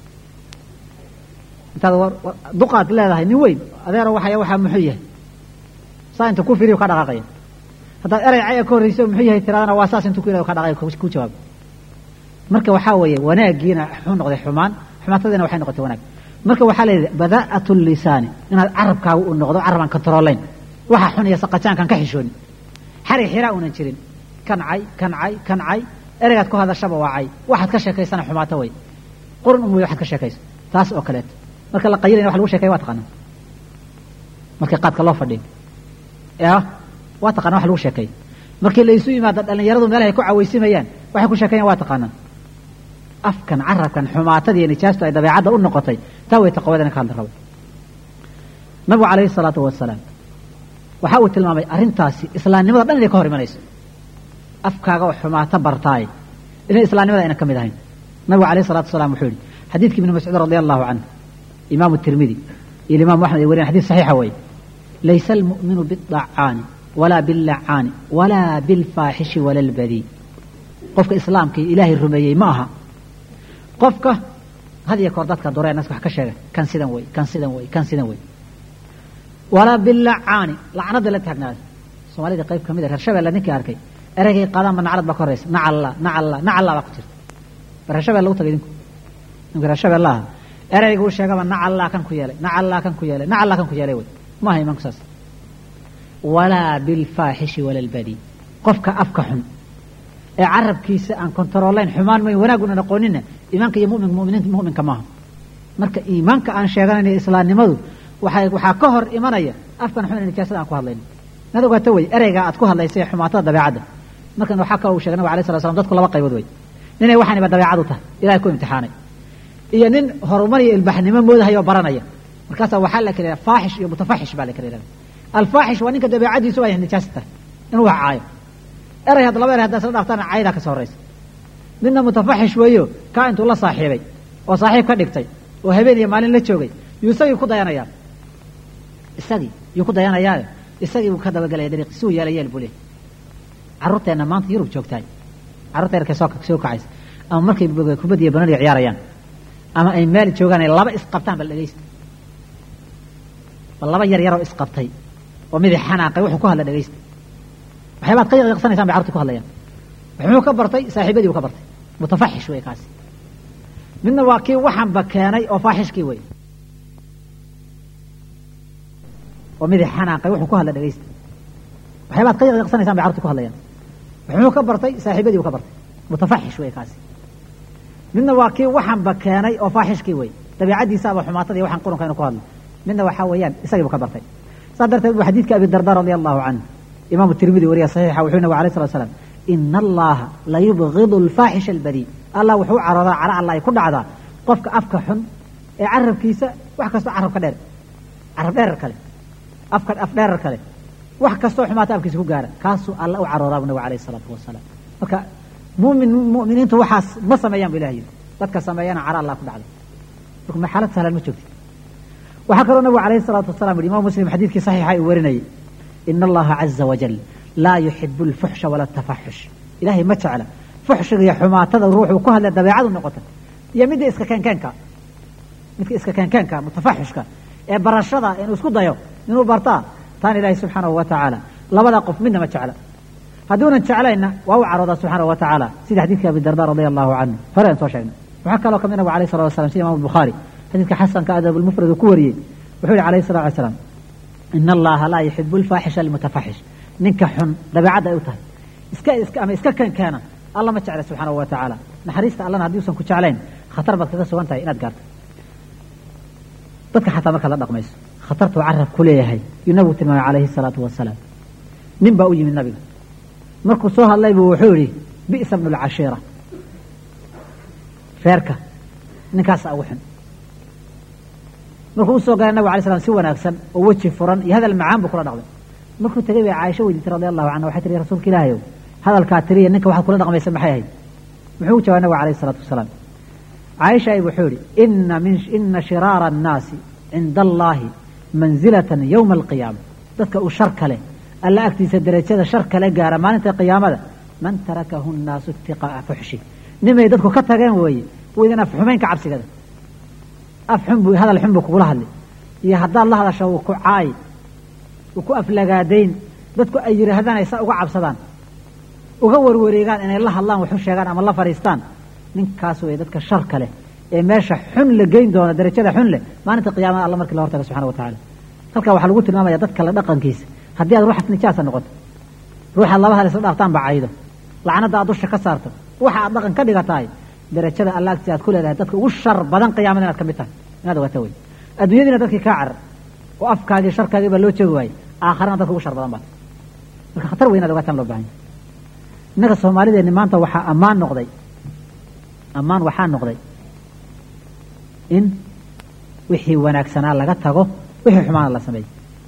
intaad duqaad leedahay nin weyn adeero waxaya waxaa muxuu yahay saa inta ku firiyo ka dhaqaaqaya haddaad erey caya ka horrayso muxuu yahay tiraadana waa saas intuu ku yidhahdo ka dhaqaaqaya ku jawaabo marka waxaa weeye wanaagiina wuxuu noqday xumaan xumaatadiina waxay noqotay wanaag marka waxaa leeyahay badaa'atu lisaani inaad carabkaagu u noqdo carabaan controlayn waxa xun iyo saqajaankan ka xishooni xari xiraa unan jirin kancay kancay kancay ereygaad ku hadashaba waacay waxaad ka sheekaysana xumaato way qurun umuy waxaad ka sheekayso taas oo kaleeto marka la qaylinaya wax lagu sheekay waa taqaanaa markii qaadka loo fadhiyo yaa waa taqaanaa wax lagu sheekay markii la isu yimaado dhalinyaradu meelaha ay ku cawaysimayaan waxay ku sheekayaan waa taqaanaa afkan carabkan xumaatadii iyo nijaastu ay dabeecadda u noqotay taa way taqwadana ka hadli rabo nabigu calayhi salaatu wasalaam waxa uu tilmaamay arrintaasi islaamnimada dhan inay ka hor imanayso afkaaga oo xumaato bartaay inay islaamnimada ayna ka mid ahayn nabigu calayhi salaatu wasalaam wuxuu yidhi xadiidkii ibnu mascuud radia allahu canhu imaamu tirmidi iyo imaamu axmed ay wariyeen xadiis saxiixa weeye laysa almu'minu bidacaani walaa billacaani walaa bilfaaxishi wala albadii qofka islaamka iyo ilaahay rumeeyey ma aha qofka had iyo koor dadka dureen nas wax ka sheega kan sidan way kan sidan way kan sidan way walaa billacaani lacnada la taagnaada soomaalida qayb kamid ah reer shabeelle ninkii arkay ereygay qaadaan ma naclad baa ka horeysa nacalla nacalla nacalla baa ku jirta reer shabeelle lagu tagay idinku ninka reer shabeelle aha ereyga uu sheegaba nacalla kan ku yeelay nacalla kan ku yeelay nacalla kan ku yeelay way ma aha imaanku saas walaa bilfaaxishi wala albadii qofka afka xun ee carabkiisa aan kontroolayn xumaan mayn wanaaguna aqoonina iimaanka iyo mu'min mu'miniinta mu'minka maaha marka iimaanka aan sheeganayna islaamnimadu waxay waxaa ka hor imanaya afkan xun nijaasada aan ku hadlayno nada ogaato way ereyga aad ku hadlaysay xumaatada dabeecadda markan waxaa kaloo uu sheegay nabiga alayhi salatu wasalam dadku laba qaybood way ninay waxaaniba dabeecadu tahay ilaahay ku imtixaanay iyo nin horumar iyo ilbaxnimo moodahayo baranaya markaasaa waxaa la kala yidhaha faaxish iyo mutafaxish baa la kala yidhahda alfaaxish waa ninka dabeecadiisu ay nijaas tahay inuu wax caayo erey had laba erey haddaa isla dhaaftaana caydaa ka soo horraysa midna mutafaxish weeyo kaa intuu la saaxiibay oo saaxiib ka dhigtay oo habeen iyo maalin la joogay yuu isagii ku dayanayaa isagii yuu ku dayanayaa isagii buu ka dabagelaya dariiqi si uu yeela yeel buu leeyahy carruurteenna maanta yurub joogtahay carruurta yarkay soo soo kacaysa ama markay kubad iyo banoniga ciyaarayaan ama ay meel joogaan ay laba isqabtaan bal dhegaysta bal laba yar yaroo isqabtay oo midii xanaaqay wuxuu ku hadla dhegaysta waxyaabaad ka yaqsanaysaan bay carruurta ku hadlayaan wuxuu ka bartay saaxiibadii uu ka bartay mutafaxish wey kaasi midna waa kii waxanba keenay oo faaxishkii wey oo midii xanaaqay wuxuu ku hadla dhegaysta waxyaabaad ka yaqsanaysaan bay carruurta ku hadlayaan wuxuu ka bartay saaxiibadii uu ka bartay mutafaxish wey kaasi midna waa kii waxanba keenay oo faaxishkii wey dabeecadiisaaba xumaatadii waxaan qurunka inuu ku hadlo midna waxaa weeyaan isagii buu ka bartay saa darteed buu xadiidka abi darda radia allahu canhu imaamu tirmidi wariya saxiixa wuxuu nabigu alayh salatu wasalaam ina allaha la yubgidu alfaaxisha albadii allah wuxuu caroodaa cara alla ay ku dhacdaa qofka afka xun ee carabkiisa wax kastoo carabka dheer carab dheerar kale afka af dheerar kale wax kastoo xumaata afkiisa ku gaara kaasuu alla u caroodaa buu nabigu alayh salaatu wasalaam marka mumin mu'miniintu waxaas ma sameeyaan bu ilahay yiri dadka sameeyana cara allah ku dhacda marka ma xaalad sahlan ma joogti waxaa kaloo nabigu alayhi salaatu wasalaam yidhi imaam muslim xadiidkii saxiixa uu warinayay ina allaha caza wajal laa yuxibu alfuxsha wala atafaxush ilaahay ma jecla fuxshiga iyo xumaatada ruuxuu ku hadla dabeecadu noqota iyo midda iska keenkeenka midka iska keenkeenka mutafaxushka ee barashada inuu isku dayo inuu bartaa taan ilaahay subxaanahu wa tacaala labada qof midna ma jecla hadduunan jeclayna waa u caroodaa subxaanahu wa tacaala sida xadiidka abi darda radia allahu canhu hore aan soo sheegnay waxaa kaloo kamid nabigu alayh salatu wasalam sida imam bukhaari xadiidka xasanka adab lmufrad uu ku wariyey wuxuu yihi alayhi salatu wasalaam ina allaha laa yuxibu alfaaxisha almutafaxish ninka xun dabeecadda ay u tahay iska iska ama iska kan keena alla ma jecla subxaanahu wa tacaala naxariista allana haddii usan ku jeclayn khatar baad kaga sugan tahay inaad gaarto dadka xataa markaad la dhaqmayso khatartuu carab ku leeyahay yuu nabigu tilmaamay calayhi salaatu wasalaam nin baa u yimid nabiga markuu soo hadlay buu wuxuu yihi bi'sa bnu lcashiira reerka ninkaasa ugu xun markuu usoo galay nabig alay slam si wanaagsan oo weji furan iyo hadal macaan buu kula dhaqmay markuu tegay bay caaisho weydiitay radi allahu canha waxay tihi rasuulka ilaahayow hadalkaa tiriya ninka waxaad kula dhaqmaysa maxay ahayd muxuu jawabay nabigu alayh isalaatu wasalaam caaisha ay wuxuu yihi ina min ina shiraara annaasi cinda allahi manzilatan yowma alqiyaama dadka uu shar kale alla agtiisa derajada shar kale gaara maalinta qiyaamada man tarakahu nnaasu itiqaa'a fuxshi nimay dadku ka tageen weeye weydan afxumaynka cabsigada af xun buu hadal xun buu kugula hadlay iyo haddaad la hadasho wuu ku caay wuu ku aflagaadayn dadku ay yidhaahdaan ay saa uga cabsadaan uga warwareegaan inay la hadlaan waxu sheegaan ama la fadhiistaan ninkaas weeye dadka sharka leh ee meesha xun la geyn doona darajada xun leh maalinta qiyaamada alla markii la hortaga subxaana wa tacaala halkaa waxaa lagu tilmaamaya dadka la dhaqankiisa haddii aad ruuxaas nijaasa noqoto ruuxaad laba hal isla dhaaftaan bacaydo lacnada aad dusha ka saarto waxa aad dhaqan ka dhigatahay darajada alla agti aad ku leedahay dadka ugu shar badan qiyaamada inaad ka mid tahay inaad ogaato wey adduunyadiina dadkii kaa carar oo afkaagii sharkaagii baa loo joogi waayey aakharana dadka ugu shar badan baa marka khatar wey inaad ogaataan loo baahan yahay innaga soomaalideenni maanta waxaa ammaan noqday ammaan waxaa noqday in wixii wanaagsanaa laga tago wixii xumaana la sameeyo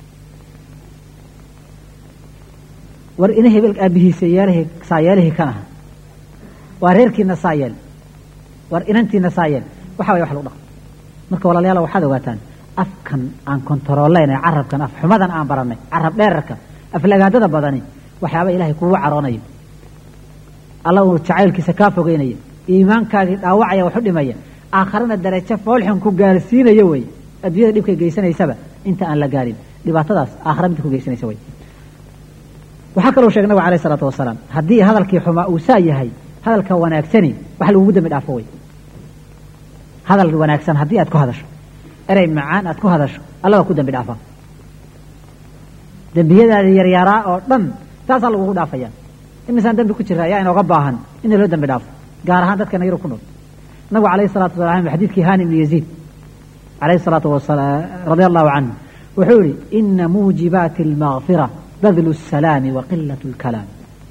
war ina hebel aabihiisa yeelahii saa yeelahii kan aha waa reerkiina saa yeel war inantiina saa yeel waxa way wax lagu dhaqo marka walaalayaal waxaad ogaataan afkan aan kontaroolaynay carabkan af xumadan aan barannay carab dheerarka aflagaadada badani waxyaaba ilaahay kugu caroonayo alla uu jacaylkiisa kaa fogeynayo iimaankaagii dhaawacaya wax u dhimaya aakharana darajo foolxun ku gaarsiinayo wey adduunyada dhibkay geysanaysaba inta aan la gaarin dhibaatadaas aakhara midka ku geysanaysa wey waxaa kaloo sheegay nabiga alayh isalaatu wasalaam haddii hadalkii xumaa uu saa yahay hadalka wanaagsani wax lagugu dambi dhaafo wey hadal wanaagsan haddii aad ku hadasho erey macaan aad ku hadasho alla waa ku dambi dhaafaa dembiyadaada yaryaaraa oo dhan taasaa lagugu dhaafaya imisaan dambi ku jira ayaa inooga baahan in loo dambi dhaafo gaar ahaan dadka nayro ku nool nabigu alayh salatu wasalaam xadiidkii hani ibnu yaziid alayh salaatu wasalaam radia allahu canhu wuxuu yihi ina muujibaati almagfira badlu الsalaami wa qilat اlkalaam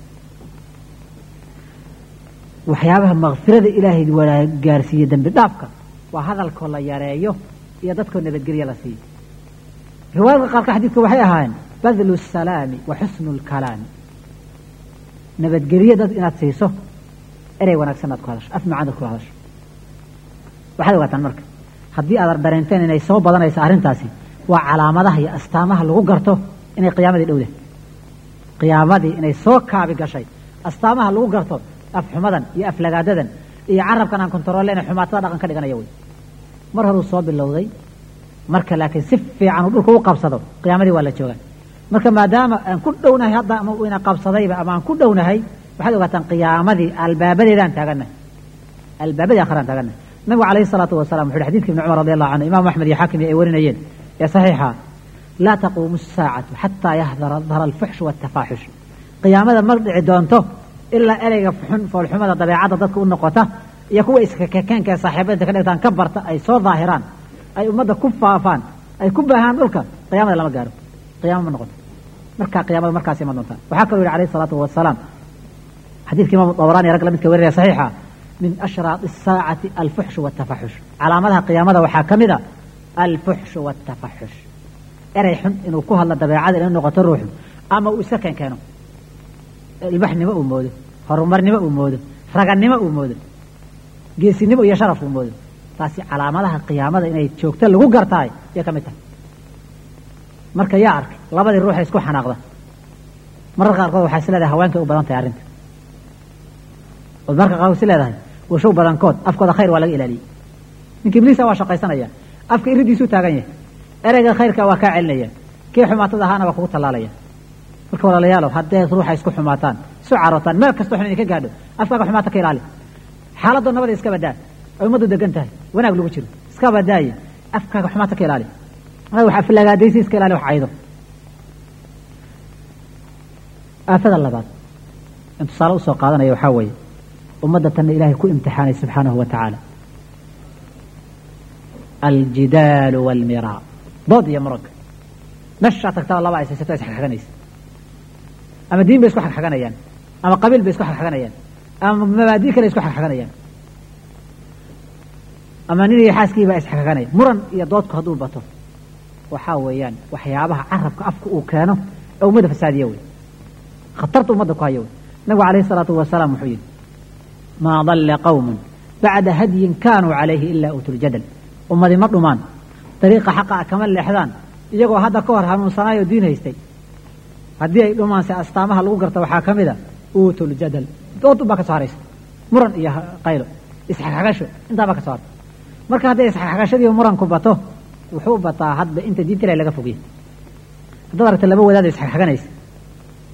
waxyaabaha makfirada ilaahay waa gaarsiiye dembi dhaafka waa hadalkoo la yareeyo iyo dadkoo nabadgelya la siiyo riwaayadka qaarka xadiidka waxay ahaayeen badlu الsalaami wa xusnu اlkalaami nabadgelye dad inaad siiso erey wanaagsan aad ku hadasho af macaan aad ku hadasho waxaad ogaataan marka haddii aad dareenteen inay soo badanayso arrintaasi waa calaamadaha iyo astaamaha lagu garto inay qiyaamadii dhowdahay qiyaamadii inay soo kaabi gashay astaamaha lagu garto afxumadan iyo aflagaadadan iyo carabkan aan kontarooleyna xumaatada dhaqan ka dhiganaya wey mar horuu soo bilowday marka laakiin si fiican uu dhulka u qabsado qiyaamadii waa la joogaa marka maadaama aan ku dhownahay hadda ama ina qabsadayba ama aan ku dhownahay waxaad ogaataan qiyaamadii albaabadeedaan taagannahay albaabadii akhraan taagannahay nabigu calayhi salaatu wasalaam wuxu uhi xadidka ibni cumar radi allahu canhu imaamu axmed iyo xaakim ay warinayeen ee saxiixa laa taquumu asaacatu xataa yahdara dahara alfuxsh waaltafaaxush qiyaamada ma dhici doonto ilaa ereyga xun foolxumada dabeecadda dadka u noqota iyo kuwa iskakekeenka ee saaxiibada inta ka dhigtaan ka barta ay soo daahiraan ay ummadda ku faafaan ay ku baahaan dhulka qiyaamada lama gaaro qiyaama ma noqoto markaa qiyaamada markaas iman doontaa waxaa kaloo yihi alayhi salaatu wasalaam xadiidka imaamu dabrani rag la midka werinaya saxiixa min ashraaqi asaacati alfuxshu waaltafaxush calaamadaha qiyaamada waxaa ka mid a alfuxshu waaltafaxush erey xun inuu ku hadlo dabeecada inay noqoto ruuxu ama uu iska keen keeno ilbaxnimo uu moodo horumarnimo uu moodo ragannimo uu moodo geesinimo iyo sharaf uu moodo taasi calaamadaha qiyaamada inay joogto lagu gartaay yay ka mid tahay marka yaa arkay labadii ruuxa isku xanaaqda mararka qaarkood waxay is leedahay haweenkay u badan tahay arrinta ood marka qaarkood is leedahay washow badankood afkooda khayr waa laga ilaaliyey ninka ibliisa waa shaqaysanaya afka iridiisuu taagan yahay ereyga khayrka waa kaa celinaya kii xumaatada ahaana waa kugu tallaalaya marka walaalayaalow haddeed ruuxa isku xumaataan isu carootaan meel kastoo xun idinka gaadho afkaaga xumaata ka ilaali xaaladoo nabada iska badaa ay ummaddu degan tahay wanaag lagu jiro iska badaaye afkaaga xumaata ka ilaali wax aflagaadaysi iska ilaali wax caydo aafada labaad in tusaale usoo qaadanaya waxaa weeye ummadda tanna ilaahay ku imtixaanay subxaanahu wa tacaala aljidaalu waalmiraa dood iyo murag meeshaa tagtaba laba ay saysato isxagxaganaysa ama diin bay isku xagxaganayaan ama qabiil bay isku xagxaganayaan ama mabaadii kale isku xagxaganayaan ama nin iyo xaaskii baa isxagxaganaya muran iyo doodku hadduu bato waxaa weeyaan waxyaabaha carabka afka uu keeno ee ummadda fasaadiya wey khatarta ummadda ku haya wey nabigu calayhi salaatu wasalaam wuxuu yidhi maa dalla qawmun bacda hadyin kaanuu calayhi ilaa uutuljadal ummadi ma dhumaan dariiqa xaqa ah kama leexdaan iyagoo hadda ka hor hanuunsanaayoo diin haystay haddii ay dhumaanse astaamaha lagu garta waxaa ka mid a uutuljadal dood baa ka soo haraysa muran iyo qaylo isxagxagasho intaabaa ka soo harta marka hadday isxagxagashadii muranku bato wuxuu bataa hadba inta diinta ilahi laga fogiyey haddaad aragta laba wadaado isxagxaganaysa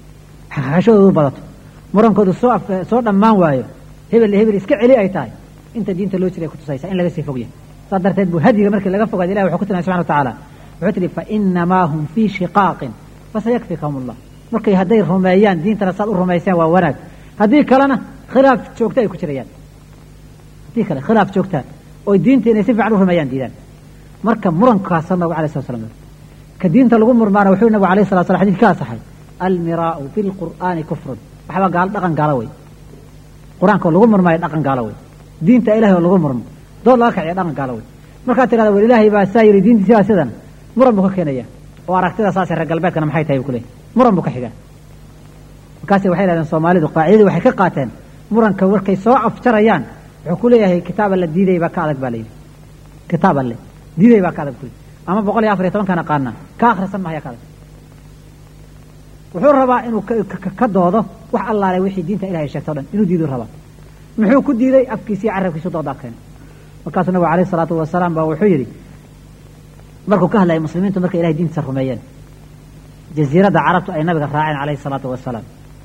xagxagashadoodu badato murankoodu soo soo dhammaan waayo hebel hebel iska celi ay tahay inta diinta loo jiray ku tusaysaa in laga sii fogya saa darteed buu hadiga markii laga fogaada ilahi wuxuu ku tilmaamay subxana wa tacaala wuxuu tihi fa inamaa hum fii shiqaaqin fasayakfikahum allah markay hadday rumeeyaan diintana saad u rumayseen waa wanaag haddii kalena khilaaf joogta ay ku jirayaan haddii kale khilaaf joogtaa oy diinta inay si fiican u rumeeyaan diidaan marka murankaasa nabigu alay slat slam ka diinta lagu murmaana wuxuu nabigu alayh salat slam xadidka ka asaxay almiraa'u fi lqur'aani kufrun waxbaa gaal dhaqan gaalo wey qur-aanka oo lagu murmaayo dhaqan gaalo wey diinta ilahay oo lagu murmo dood laga kaciya dhaqan gaalo wey markaad tirahda war ilaahay baa saa yidhi diintiisi baa sidan muran buu ka keenaya oo aragtida saasee reer galbeedkana maxay tahay buu ku leeyahy muran buu ka xigaa markaasi waxay dhahdeen soomaalidu qaacidadii waxay ka qaateen muranka warkay soo afjarayaan wuxuu ku leeyahay kitaab alle diiday baa ka adag baa layidhi kitaab alle diiday baa ka adag kuli ama boqol iyo afar iyo tobankan aqaana ka akhrisan mahaya ka adag wuxuu rabaa inuu ka doodo wax allaale wixii diinta ilahay sheegto o dhan inuu diiduu rabaa muxuu ku diiday afkiisi iyo carabkiisu doodaa keenay markaasuu nabigu alayh isalaatu wasalaam baa wuxuu yidhi markuu ka hadlayay muslimiintu markay ilahay diintiisa rumeeyeen jaziiradda carabtu ay nabiga raaceen calayhi isalaatu wasalaam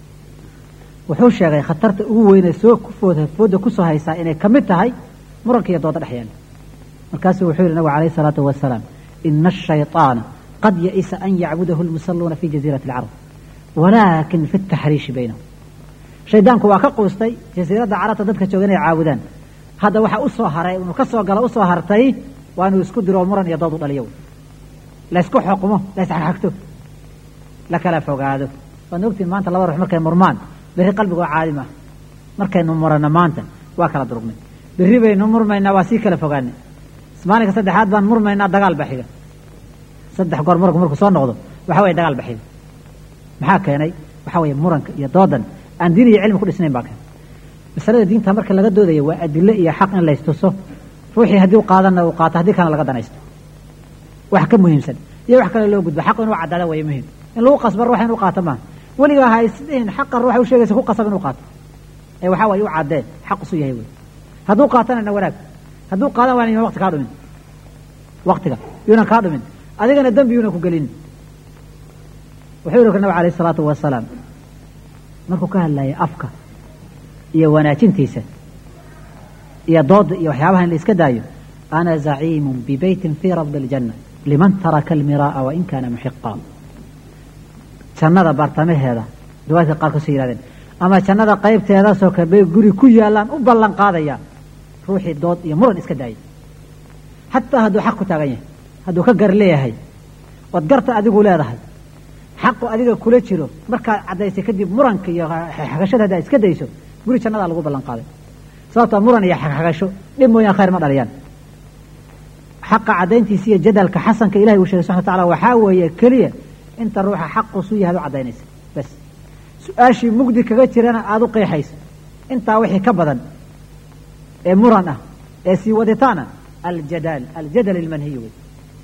wuxuu sheegay khatarta ugu weynee soo kufooda fooda kusoo haysaa inay ka mid tahay muranka iyo dooda dhexyaala markaasuu wuxuu yidhi nabigu alayh isalaatu wasalaam ina ashayطaana qad ya'isa an yacbudahu lmusalluuna fi jaziirati alcarab walaakin fi taxriishi baynahum shaydaanku waa ka quustay jasiiradda carabta dadka jooga inay caabudaan hadda waxa u soo haray inuu ka soo galo u soo hartay waa inuu isku diro muran iyo dood u dhaliyo laysku xukumo laysxagxagto la kala fogaado waad ogtiin maanta laba ruux markay murmaan berri qalbigu waa caadi maaha markaynu muranno maanta waa kala durugnay berri baynu murmaynaa waa sii kala fogaanay maalinka saddexaad baan murmaynaa dagaal ba xiga saddex goor muranku markuu soo noqdo waxa weye dagaal ba xiga maxaa keenay waxa weeye muranka iyo doodan aan diin iyo cilmi ku dhisnayn baa keenay masalada diinta marka laga doodayo waa adilo iyo xaq in laystuso ruuxii haddii u qaadana uu qaato haddii kalena laga danaysto wax ka muhiimsan iyo wax kale loo gudbo xaqu inuu caddaada waya muhiim in lagu qasba ruuxa inuu qaato maaha weligaa ha isdhihin xaqa ruuxa u sheegaysa ku qasab inuu qaato ee waxaa waye u caddee xaq isu yahay wey hadduu qaatanana wanaag hadduu qaadan waan yunan waqti kaa dhumin waqtiga yuunan kaa dhumin adigana dembi yuunan ku gelin wuxuu yihi nabig alayh isalaatu wasalaam markuu ka hadlayay afka iyo wanaajintiisa iyo dooda iyo waxyaabaha in la iska daayo ana zaciimun bibeytin fii rabdi aljanna liman taraka almiraa'a wain kaana muxiqaa jannada bartamaheeda riwaayadka qaar kasoo yihahdeen ama jannada qaybteedaasoo kabay guri ku yaallaan u ballan qaadaya ruuxii dood iyo muran iska daayay xataa hadduu xaq ku taagan yahay hadduu ka gar leeyahay ood garta adigu leedahay xaqu adiga kula jiro markaad caddaysay kadib muranka iyo xagashada haddaa iska dayso guri jannadaa lagu ballan qaaday sababtaa muran iyo xagxagasho dhib mooyaan khayr ma dhaliyaan xaqa caddayntiisa iyo jadalka xasanka ilahay uu shegay subxana wa tacala waxaa weeye keliya inta ruuxa xaqu su yahay ad u caddaynaysa bas su-aashii mugdi kaga jirana aada u qeexayso intaa wixii ka badan ee muran ah ee sii waditaan ah aljadaal aljadal ilmanhiyi wey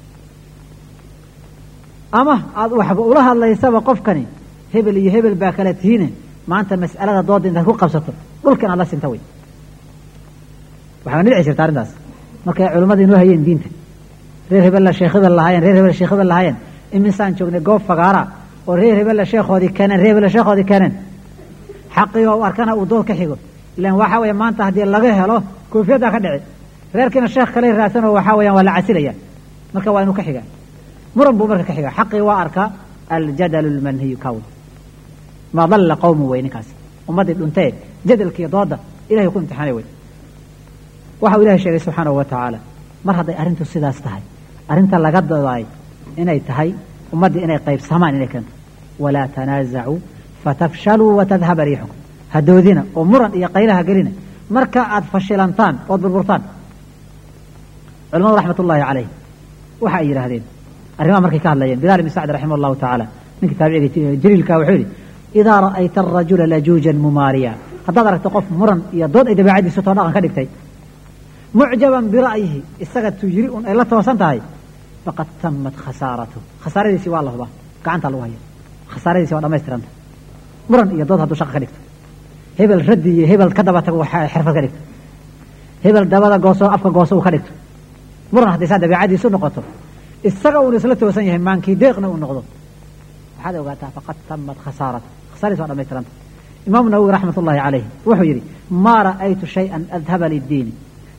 ama aada waxba ula hadlaysaba qofkani hebel iyo hebel baa kala tihiine maanta mas'alada dooda intaad ku qabsato dhulka inaad la sinta wey waxaa dhici jirta arrintaas markay culimmada inoo hayeen diinta reer hebella sheekh hebel lahaayeen reer hebel sheekh hebel lahaayeen imisaan joognay goob fagaara oo reer hebella sheekhoodii keeneen reer hebella sheekhoodii keeneen xaqii oo arkana uu dood ka xigo ilan waxaa weeye maanta haddii laga helo koofiyaddaa ka dhici reerkiina sheekh kale raadsan oo waxaa weeyaan waa la casilaya marka waa inuu ka xigaa muran buu marka ka xigaa xaqii waa arkaa aljadalu lmanhiyu kawn ma dalla qowmu wey ninkaas ummaddii dhuntee jadalkiiyo dooda ilahay ku imtixaanay wey waxa uu ilahay sheegay subxaanahu wa tacaala mar hadday arrintu sidaas tahay arrinta laga doodaay inay tahay ummaddii inay qaybsamaan inay keento walaa tanaasacuu fatafshaluu watadhaba riixukum hadoodina oo muran iyo qaylaha gelina marka aad fashilantaan ood burburtaan culamadu raxmat ullaahi calayh waxa ay yidhaahdeen arrimaha markay ka hadlayeen bilaal ibn sacd raximah allahu tacaala ninkii taabiciga jaliilkaa wuxuu yidhi idaa ra'ayta arajula lajuujan mumaariya haddaad aragto qof muran iyo dood ay dabeecadiisu too dhaqan ka dhigtay mucjaban bira'yihi isaga tuu yiri un ay la toosan tahay faqad tamat khasaaratu khasaaradiisii waa la hubaa gacanta lagu haya khasaaradiisi waa dhamaystiranta muran iyo dood hadduu shaqa ka dhigto hebel raddi iyo hebel ka daba tago xirfad ka dhigto hebel dabada gooso afka gooso uu ka dhigto muran hadday saa dabeecadiisu noqoto isaga uun isla toosan yahay maankii deeqna uu noqdo waxaad ogaataa faqad tamat khasaaratu khasaaradiisi waa dhamaystiranta imaamu nawowi raxmat ullaahi calayh wuxuu yidhi maa ra'aytu shay-an adhaba liddiini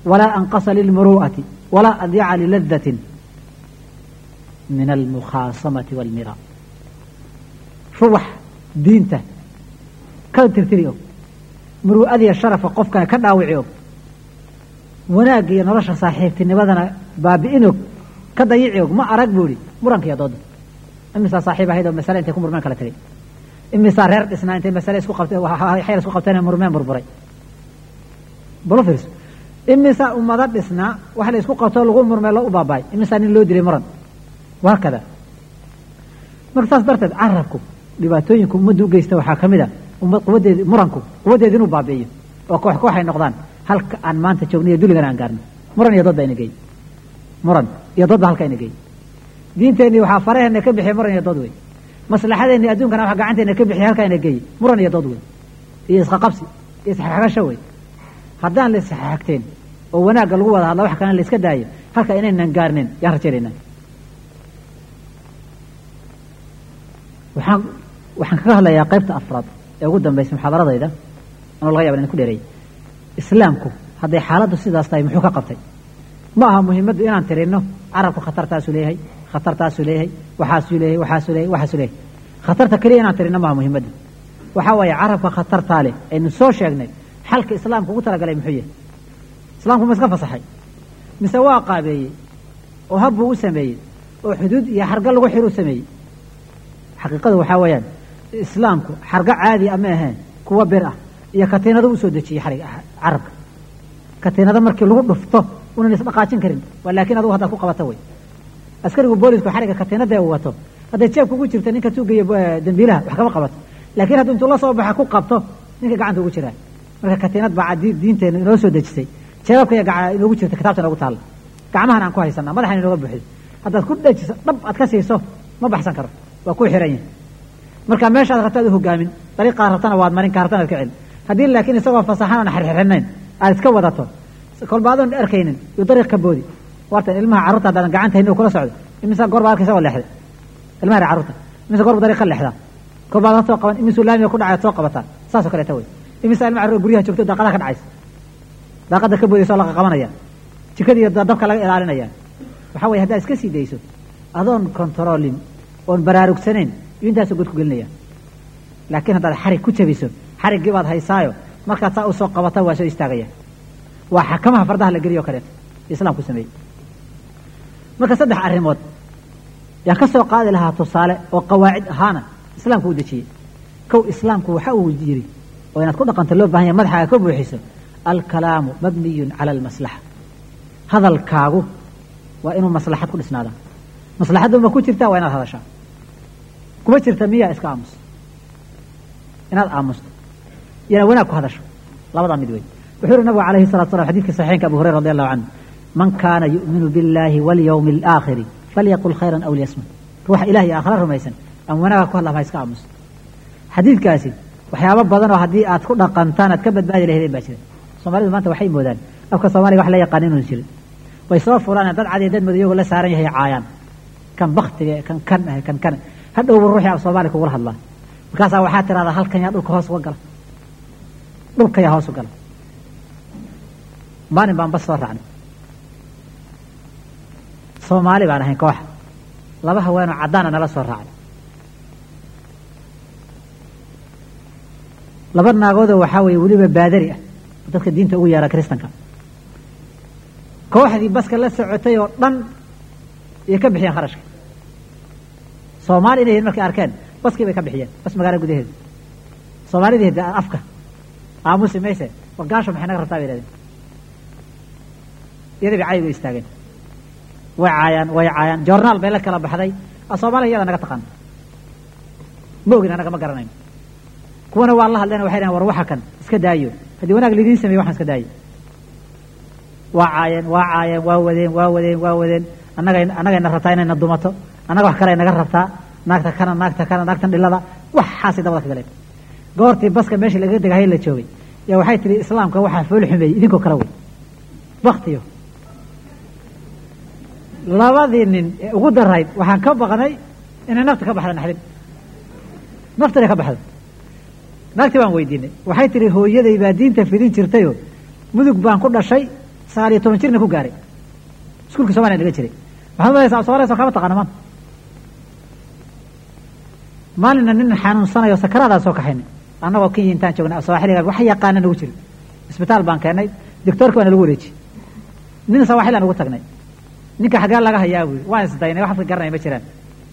walaa anqasa lilmuru'ati walaa adyaca liladatin min almukhaasamati waalmira ruwax diinta ka tirtiri og muru'adiya sharafa qofkana ka dhaawici og wanaagga iyo nolosha saaxiibtinimadana baabi'in og ka dayici og ma arag buu ihi muranka iyo dooda imisaa saaxiib ahayd oo masale intay ku murmeen kala tegay imisaa reer dhisnaa intay masale isku qabtay xeel isku qabteen murmeen burburay balo fiirso imisaa ummado dhisnaa wax la isku qabtoo lagu murmee loo u baabaay imisaa nin loo dilay muran waa kada marka saas darteed carabku dhibaatooyinka ummadda u geysta waxaa ka mid a ummad quwadeedi muranku quwadeedi inuu baabi'iyo oo koox kooxay noqdaan halka aan maanta joogniyo duligana aan gaarno muran iyo dood baa ina geey muran iyo dood baa halka ina geey diinteenii waxaa faraheena ka bixiya muran iyo dood wey maslaxadeennii adduunkana waxa gacanteena ka bixiya halka ina geey muran iyo dood wey iyo isqaqabsi iyo isxaxagasho wey haddaan la isxaxagteen oo wanaagga lagu wada hadla wax kalena la iska daayo halka inaynan gaarnin yaan rajaynaynaa waxaan waxaan kaga hadlayaa qaybta afraad ee ugu dambaysa muxaadaradayda anoo laga yaba in ku dheereeyay islaamku hadday xaaladdu sidaas tahay muxuu ka qabtay ma aha muhiimaddu inaan tirino carabku khatartaasuu leeyahay khatartaasuu leeyahay waxaasuu leeyahay waxaasuu leeyahay waxaasuu leeyahay khatarta keliya inaan tirino maaha muhiimaddu waxaa waaye carabka khatartaa leh aynu soo sheegnay xalka islaamku ugu talagalay muxuu yahay islaamku ma iska fasaxay mise waa qaabeeyey oo habbuu u sameeyey oo xuduud iyo xarga lagu xiruu sameeyey xaqiiqadu waxaa weeyaan islaamku xarga caadi ama ahayn kuwa bir ah iyo katiinado u soo dejiyey xarig carabka katiinado markii lagu dhufto unan isdhaqaajin karin waa laakiin adugu haddaad ku qabato wey askarigu boolisku xariga katiinada uu wato hadday jeebka ugu jirta ninka tuugaya dambiilaha wax kama qabato laakiin hadduu intuu la soo baxa ku qabto ninka gacanta ugu jiraa marka katiinad baa diinteena inoo soo dejisay jeebabka iyo gaca inoogu jirta kitaabta inoogu taalla gacmahan aan ku haysanaa madaxan inooga buuxiyo haddaad ku dhejiso dhab aad ka siiso ma baxsan karo waa ku xiran yahay marka meeshaad rabtaad u hogaamin dariiqaad rabtana waad marin ka rabtana ad ka celin haddii laakiin isagoo fasaxan aan xirxirinayn aad iska wadato kolba adoon arkaynin yuu dariiq ka boodi wartan ilmaha carruurta haddaadan gacanta hayn kula socdo imisa goor baa arkaysa oo leexday ilmaha reer carruurta imisa goor baa dariiq ka leexdaa kolba aad soo qaban imisuu laamiga ku dhacay ad soo qabataa saasoo kaleeta wey imisa ilma carruur guryaha joogto daaqadaha ka dhacaysa daaqada ka boodaysa oo laqa qabanaya jikadiiyo dabka laga ilaalinaya waxaa weye haddaad iska sii dayso adoon controlin oon baraarugsanayn iyo intaasoo god ku gelinaya laakiin haddaad xarig ku jabiso xariggii baad haysaayo markaad saa u soo qabata waa soo istaagaya waa xakamaha fardaha la geliyo kaleeto islaamku sameeyey marka saddex arrimood yaan ka soo qaadi lahaa tusaale oo qawaacid ahaana islaamku u dejiyey kow islaamku waxa uu yidhi oo inaad ku dhaqanto loo bahan yahay madaxaaga ka buuxiso alkalaamu mabniyun cala almaslaxa hadalkaagu waa inuu maslaxad ku dhisnaadaa maslaxaddu ma ku jirtaa waa inaad hadashaa kuma jirta miyaa iska aamus inaad aamusto iyana wanaag ku hadasho labadaa mid wey wuxuu yuri nabigu alayhi salatu salam xadidkii saxiixinka abu hurayra radi allahu canhu man kaana yu'minu biاllahi walyawmi alaakhiri falyaqul khayran aw liyasmut ruuxa ilahi iyo aakhira rumaysan ama wanaaga ku hadlaa ha iska aamusto xadiidkaasi waxyaabo badan oo haddii aad ku dhaqantaan aad ka badbaadi lahaydeen baa jira soomaalidu maanta waxay moodaan afka soomaaliga wax la yaqaan inuun jirin way soo furaan dad cad iyo dad madow iyagoo la saaran yahay caayaan kan baktiga kan kan ah kan kan hadhowba ruuxii af soomaali kugula hadlaa markaasaa waxaa tirahdaa halkan yaa dhulka hoos uga gala dhulka yaa hoos u gala maalin baan bas soo raacnay soomaali baan ahayn kooxa laba haweenoo caddaana nala soo raacay laba naagoodoo waxaa weeye weliba baadari ah dadka diinta ugu yeera kiristanka kooxdii baska la socotay oo dhan iyo ka bixiyeen kharashka soomaali inay yihiin markay arkeen baskii bay ka bixiyeen bas magaala gudaheeda soomaalidii hidda afka aamusi mayse wargaasho maxay naga rabtaa bay yidhahdeen iyadii bay cayga istaageen way caayaan way caayaan joornaal bay la kala baxday soomaaliya iyada naga taqaana ma ogin anaga ma garanayn kuwana waa la hadleen waxay dhahen war waxa kan iska daayo haddii wanaag lidiin sameeye waxaan iska daayo waa caayeen waa caayeen waa wadeen waa wadeen waa wadeen annagay annagayna rabtaa inayna dumato annaga wax kale naga rabtaa naagta kana naagta kana naagtan dhilada waxaasay dabada ka galeen goortii baska meeshii laga degahay la joogay yaa waxay tihi islaamka waxaa fool xumeeyey idinkoo kale wey baktiyo labadii nin ee ugu darayd waxaan ka baqnay inay nafta ka baxda naxdin naftanay ka baxda naagtii baan weydiinay waxay tihi hooyaday baa diinta fidin jirtayoo mudug baan ku dhashay sagaal iyo toban jirna ku gaaray iskuulka Soomaaliya laga jiray waxaad malaysaa Soomaaliya kama taqaana man maalina nin xanuunsanayo sakaraada soo kaxaynay annagoo Kenya intaan joognay Soomaaliga wax yaqaan nagu jiray isbitaal baan keenay doctorka waana lagu wareejiyay nin Soomaaliya nagu tagnay ninka xagaa laga hayaa wiil waan isdaynay wax ka garanay ma jiraan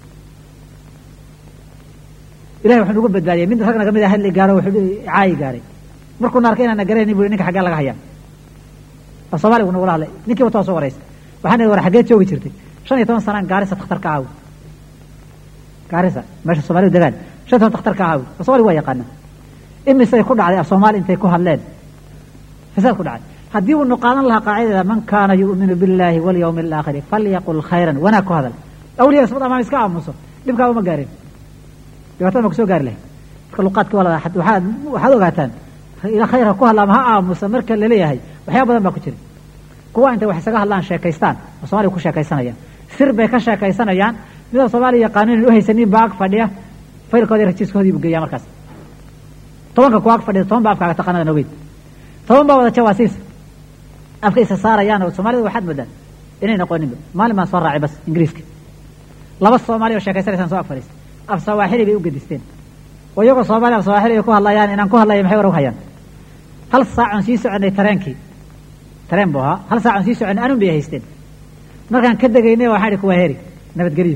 ilaahay wuxuu ugu badbaadiyay mid ragna kamid ah hadli gaaro wuxuu caay gaaray markuu narkay inaan gareeyay buu ninka xagaa laga hayaa Soomaaliga uu walaal ninkii wato soo wareys waxaan war xagee joogi jirtay shan iyo toban sano gaarisa takhtarka aaw gaarisa meesha Soomaaliya degaan shan iyo toban takhtarka aaw Soomaaliya waa yaqaan imisay ku dhacday Soomaaliya intay ku hadleen fasaad ku dhacay haddii uu qaadan lahaa qaacidada man kaana yu'minu billahi wal yawmil aakhir falyaqul khayran wana ku hadal awliya sabada ma iska aamuso dibka uma gaarin dibata ma ku soo gaar leh marka luqadka wala waxaad waxaad ogaataan ila khayra ku hadla ma aamuso marka la leeyahay waxyaabo badan baa ku jira kuwa inta wax isaga hadlaan sheekaystaan Soomaaliya ku sheekaysanayaan sir bay ka sheekaysanayaan mid Soomaaliya qaanuun u haysanin baag fadhiya faylkooda rajiiskoodii buu geeyaa markaas tobanka ku ag fadhiya toban baab kaaga taqaanada naweyd toban baa wada jawaasiis afka isa saarayaan oo Soomaaliya waxaad moodaa inay noqonin maalin ma soo raacay bas Ingiriiska laba Soomaali oo sheekaysanaysan soo afariis af Soomaali bay u gadisteen oo iyaga Soomaali af Soomaali ku hadlayaan inaan ku hadlayo maxay war u hayaan hal saac aan sii soconay tareenkii tareen buu ahaa hal saac aan sii soconay anun bay haysteen markaan ka dagaynay waxaan ku waheeri nabadgeliyo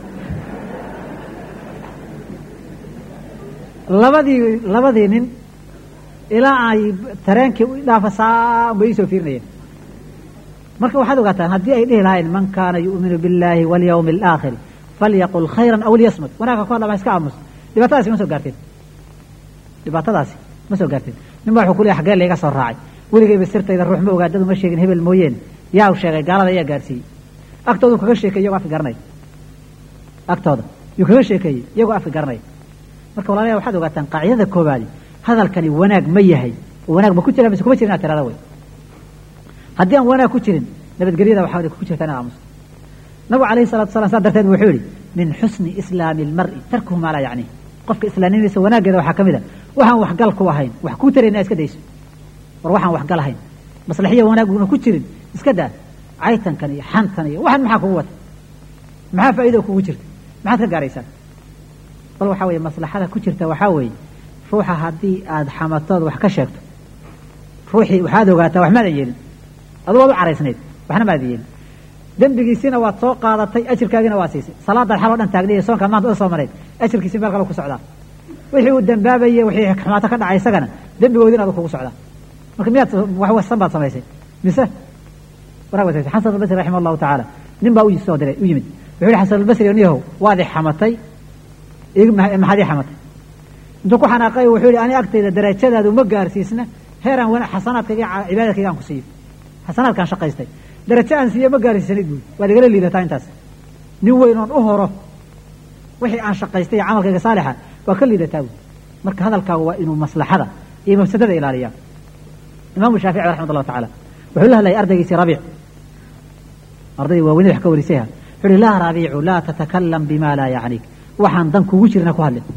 labadii labadii nin ilaa ay tareenkii u dhaafaa way soo fiirnayeen marka waxaad ogaataan haddii ay dhihi lahayn man kaana yu'minu billahi wal yawmil aakhir falyaqul khayran aw liyasmut wanaaka ku hadla iska aamus dhibaatadaasi ma soo gaarteen dhibaatadaasi ma soo gaarteen nima wuxuu ku leeyahay xagee laga soo raacay weligayba sirtayda ruux ma ogaadadu ma sheegin hebel mooyeen yaa u sheegay gaalada ayaa gaarsiiyey agtooda kaga sheekeeyay iyagoo afka garanay agtooda yuu kaga sheekeeyay iyagoo afka garanay marka walaalayaal waxaad ogaataan qaacidada koobaad hadalkani wanaag ma yahay wanaag ma ku jira mise kuma jirna tirada way haddii aan wanaag ku jirin nabadgelyada waxa ku jirta inaan aamuso nabi calayhi salaatu wasalaam sadarteed wuxuu yiri min husni islaami almar'i tarkuhu ma la yaani qofka islaamnimadiisa wanaageeda waxaa kamid ah waxaan wax gal ku ahayn wax ku tarayna iska dayso war waxaan wax gal ahayn maslaxiyo wanaaguna ku jirin iska daa caytankan iyo xantan iyo waxan maxaa kugu wata maxaa faa'iido kugu jirta maxaad ka gaaraysaa bal waxa weeye maslaxada ku jirta waxa weeye ruuxa haddii aad xamatood wax ka sheegto ruuxii waxaad ogaataa wax maadan yeelin aduu waad u caraysnayd waxna maadan yeelin dembigiisina waad soo qaadatay ajirkaagina waa siisay salaadaad xaloo dhan taagniyo soonka maanta u soo maray ajirkiisi meel kale ku socdaa wixii uu dambaabayay wixii xamaato ka dhacay isagana dembigoodina aad kugu socdaa marka miyaad wax wasan baad samaysay mise waraag wasaysay xasan albasri raximah allahu tacaala nin baa u soo diray u yimid wuxuu yihi xasan albasri niyahow waad i xamatay maxaad ii xamatay intuu ku xanaaqay wuxuu yihi ani agtayda darajadaadu ma gaarsiisna heeraan wana xasanaadkayga cibaadadkayga aan ku siiyo xasanaadkaan shaqaystay darajo aan siiyo ma gaarsiisanid buuri waad igala liidataa intaas nin weyn oon u horo wixii aan shaqaystay camalkayga saalixa waa ka liidataa buuri marka hadalkaagu waa inuu maslaxada iyo mafsadada ilaaliyaa imaamu shaafici raxmat allahu tacaala wuxuu la hadlayay ardaygiisii rabiic ardaydii waaweynada wax ka warisayha wuxuu yihi laa rabiicu laa tatakalam bima laa yacniik waxaan dan kugu jirna ku hadlin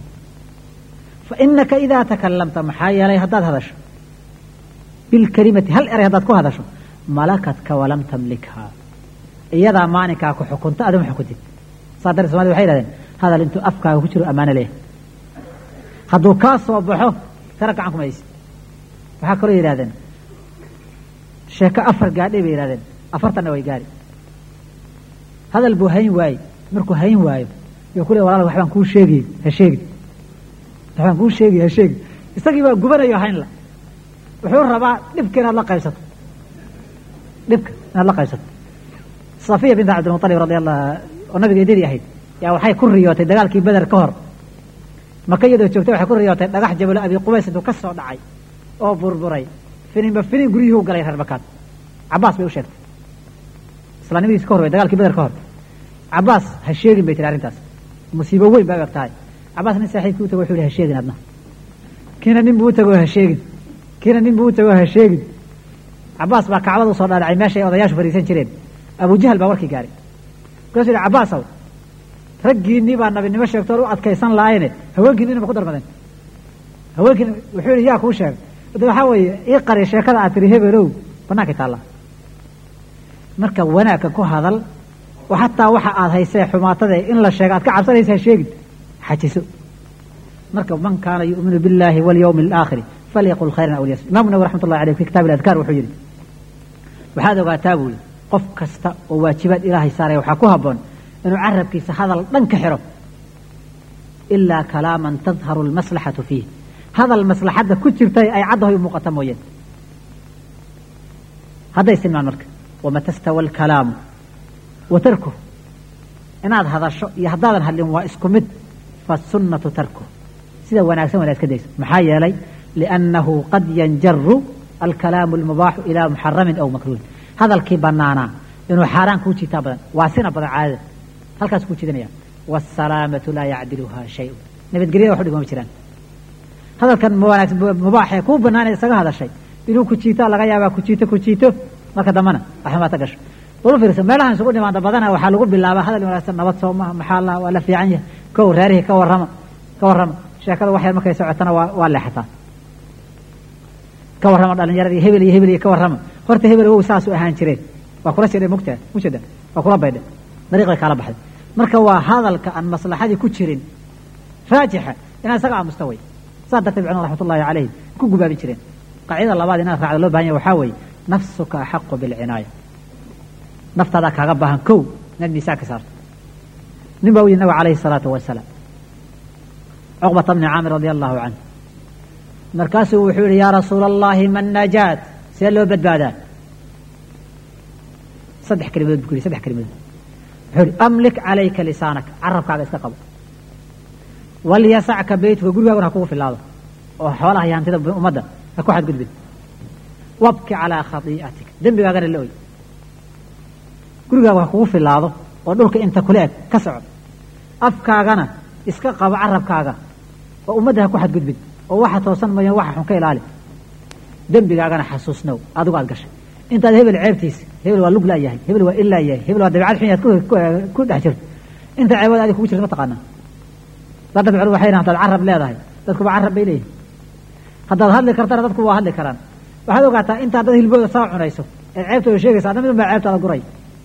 فإنك إذا تكلمت محايا لي هداد هذا بالكلمة هل أري هداد كو هذا ملكتك ولم تملكها إذا مانك أكو حكمت أدم حكمت صادر سماد وحيدا هذا اللي انتو أفكا وكتروا أمانة ليه هدو كاس وضحوه ترك عنكم أيس وحكروا إيرادين شيكا أفر قادي بإيرادين أفرتنا ويقاري هذا البوهين واي مركو هين واي يقول لي والله وحبان كو شيقي هشيقي waxaan kuu sheegay sheeg isagii baa gubanayo hayn la wuxuu rabaa dhibka inaad la qaybsato dhibka inaad la qaybsato Safiya bint Abdul Muttalib radiyallahu anha nabiga idii ahayd yaa waxay ku riyootay dagaalkii Badar ka hor markay iyadoo joogtay waxay ku riyootay dhagax Jabal Abi Qubays intuu ka soo dhacay oo burburay filimba filim guriyuhu galay reer Bakaad Abbas bay u sheegtay islaamnimadiisa ka hor dagaalkii Badar ka hor Abbas ha sheegin bay tiri arrintaas musiibo weyn baa waqtaay Abbas nin saaxiibkii u tago wuxuu ha sheegin adna kiina nin buu tago ha sheegin kiina nin buu tago ha sheegin Abbas baa kacbada soo dhaadhacay meesha ay odayaashu fariisan jireen Abu Jahl baa warkii gaaray kaasoo Abbas aw raggiinii baa nabinimo sheegtay oo adkaysan laayeen haweenkiina ma ku darmadeen haweenkiina wuxuu yaa ku sheegay waxa weeye ii qari sheekada aad tiri hebelow banaanka taala marka wanaagka ku hadal oo xataa waxa aad haysay xumaatada in la sheego aad ka cabsanaysaa sheegid xajiso marka man kaana yu'minu billahi wal yawmi al-aakhir falyaqul khayran aw liyasmut imaam nawawi rahmatullahi alayhi fi kitab al-adhkar wuxuu yiri waxaad ogaataa buu qof kasta oo waajibaad ilaahay saaray waxa ku haboon inuu carabkiisa hadal dhan ka xiro ilaa kalaaman tadharu al-maslahatu fihi hadal maslaxada ku jirtay ay cadahay muuqata mooyeen هذا يسمى مرك وما تستوى الكلام وتركه إن هذا هذا الشيء يهدى هل هو اسكمد فالسنة تركه سيدا وانا أسمى ولا اسكديس محايا لي لأنه قد ينجر الكلام المباح إلى محرم أو مكروه هذا الكيبانانا إنه حرام كوتي تابا واسنا بضع عادة هل كاس كوتي دنيا والسلامة لا يعدلها شيء نبي تقريه وحده ما بيشران هذا كان مباح يكون بنانا يسقى هذا الشيء inuu ku jiito laga yaabaa ku jiito ku jiito marka damana waxma ta gasho wuu fiirsan meelahan sugu dhimaada badana waxa lagu bilaabaa hadal wanaagsan nabad Soomaa maxaa la wala fiican yahay ka waraarihi ka warrama ka warrama sheekada wax yar markay socotana waa waa leexataa ka warrama dhalinyaradii hebel iyo hebel iyo ka warrama horta hebel uu saas u ahaan jireen waa kula jiray mugtaa mujada waa kula bayday dariiqada kala baxday marka waa hadalka aan maslaxadii ku jirin raajixa ina isaga mustaway saadatu ibn rahmatullahi alayhi ku gubaabin jireen قاعدة الله بعد ناس رعد بانيا وحاوي نفسك أحق بالعناية نفط هذا كعبها كو نبي ساك صار نبوي النبي عليه الصلاة والسلام عقبة بن عامر رضي الله عنه مركاسه وحول يا رسول الله من نجات سيلو بدبادا صدح كلمة بكل صدح كلمة حول أملك عليك لسانك عرفك على استقبل وليسعك بيتك وقول له هكو في الله وحولها ينتظر بأمده أكو حد قد وابكي على خطيئتك ذنبي غير اللوي كل جوا خوف الله ودولك أنت كلك كسر أفكارنا إسكا قب عرب كاغا وأمدها أكو حد قد وواحد توصل ما يواحد حكي العالم ذنبي غير حسوسنا أدو قال قش أنت هبل العبتيس هبل واللوج لا يهي هبل وإلا يهي هبل ودبع الحين كل كل حشر أنت عواد هذه كوش المتقنة لا تبع روح حين هذا العرب لا ذاهي تذكر عرب إليه haddaad hadli kartana dadku waa hadli karaan waxaad ogaataa intaad dad hilbooda saa cunayso ee ceebtooda sheegaysa adna midun baa ceebtaada guray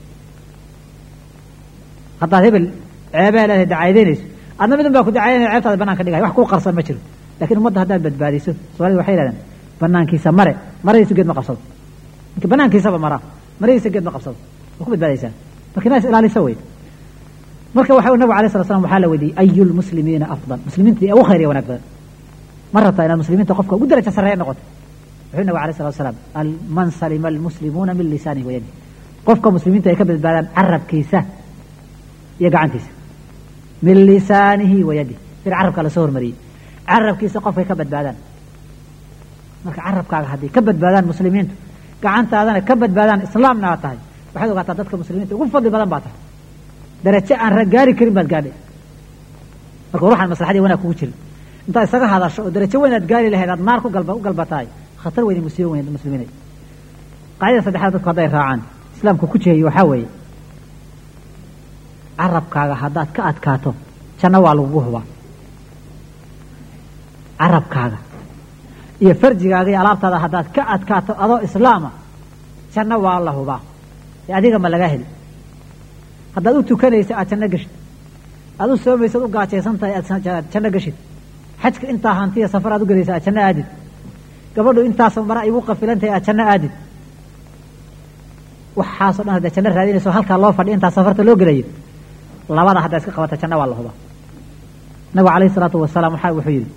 haddaad hebel ceebaa leedahay dacaydaynayso adna midun baa ku dacayaynaya ceebtaada banaanka dhigaya wax kuu qarsan ma jiro laakiin ummadda haddaad badbaadiso soomaalida waxay yidhahdeen banaankiisa mare maradiisu geed ma qabsado ninka banaankiisaba maraa maradiisa geed ma qabsado waa ku badbaadaysaa marka inaas ilaalisa wey marka waxa uu nabigu alayhi salatu wasalam waxaa la weydiiyey ayu lmuslimiina afdal muslimiinta ugu khayr iyo wanaag badan مرة إلى المسلمين تقف قدرة سرية نقط وحنا عليه الصلاة والسلام من سلم المسلمون من لسانه ويده قفك مسلمين تيكبد بدان عرب كيسة يقع عن كيسة من لسانه ويده في العرب قال سور مري عرب كيسة قفك يكبد بدان مرك عرب قال هذه كبد بدان مسلمين قعنت هذا كبد بدان إسلام نعطاه وحده قاعدتك مسلمين تقول فضل بدان باطل درجة عن رجال كريم بدقاله مرك روح المصلحة دي وانا كوتشل انت isaga hadasho darajo weyn aad gaari lahayd aad naar ku galba u galbatay khatar weyn muslimin weyn muslimiinay qaayada saddexaad dadku haday raacaan islaamku ku jeeyo waxa weeye arabkaaga hadaad ka adkaato janna waa lagu hubaa arabkaaga iyo farjigaaga iyo alaabtaada hadaad ka adkaato adoo islaama janna waa la hubaa adiga ma laga heli hadaad u tukanaysa aad janna gashid aad u soomaysid u gaajaysan tahay aad janna gashid حجك أنت هانتيا سفر أدو قريسة أجنة أدد قبله أنت سمرا يبوق في لنتي أجنة أدد وحاصل هذا أجنة هذه سو هلك الله فدي أنت سفرت لو قريب الله واضح هذا اسك قوات أجنة والله هو نبي عليه الصلاة والسلام حي وحيد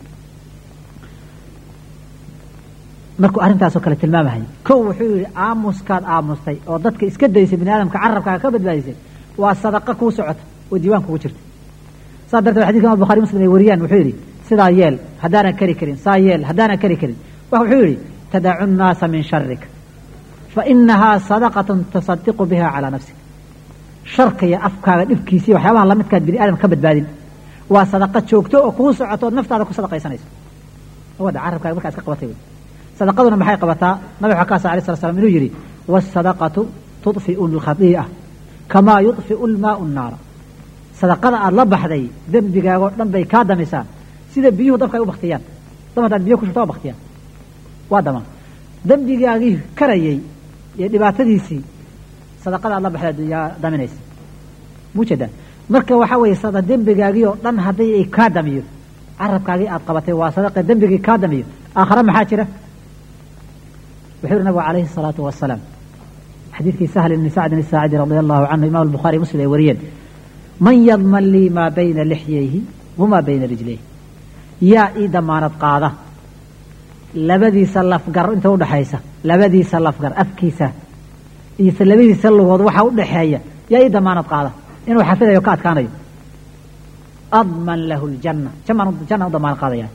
مركو أرنتا سو كلت المام هاي كو وحيد آموس كان آموستي أو ضدك إسكت ديس بني آدم كعرب كعكبد بايسي والصدقة كو سعت وديوان كو شرت صدرت الحديث كما البخاري مسلم وريان وحيدي سيدا يل هدانا كري كرين سا يل هدانا كري كرين وحولي تدع الناس من شرك فإنها صدقة تصدق بها على نفسك شرك يا أفكار إفكيسي وحيوان الله متكاد بني آدم كبد بادين وصدقة شوكتو وكوس عطو نفط هذا كو صدقة يسانيس هو ده عارف كاك اسك قوتي صدقتنا محي قبتا نبي حكاس عليه الصلاة والسلام إنه يجري والصدقة تطفئ الخطيئة كما يطفئ الماء النار صدقة الله بحدي ذنبك دم بي كادمسا sida biyuhu dabka ay u baqtiyaan dabada biyo ku shubto baqtiyaan waa dama dambigaagii karayay iyo dhibaatadiisii sadaqada aad la baxda yaa daminaysa muujada marka waxa weeye sada dembigaagii oo dhan haddii ay kaa damiyo carabkaagii aad qabatay waa sadaqa dembigii kaa damiyo aakhare maxaa jira wuxuu yidhi nabigu calayhi salaatu wasalaam xadiidkii sahl ibni sacdin asaacidi radia allahu canhu imaam albukhaari muslim ay wariyeen man yadman lii maa bayna lixyayhi wamaa bayna rijlayhi yaa ii damaanad qaada labadiisa lafgar inta udhaxaysa labadiisa lafgar afkiisa iyo labadiisa lugood waxa udhaxeeya yaa ii damaanad qaada inuu xafidayo ka adkaanayo adman lahu ljanna janna u damaanad qaadaya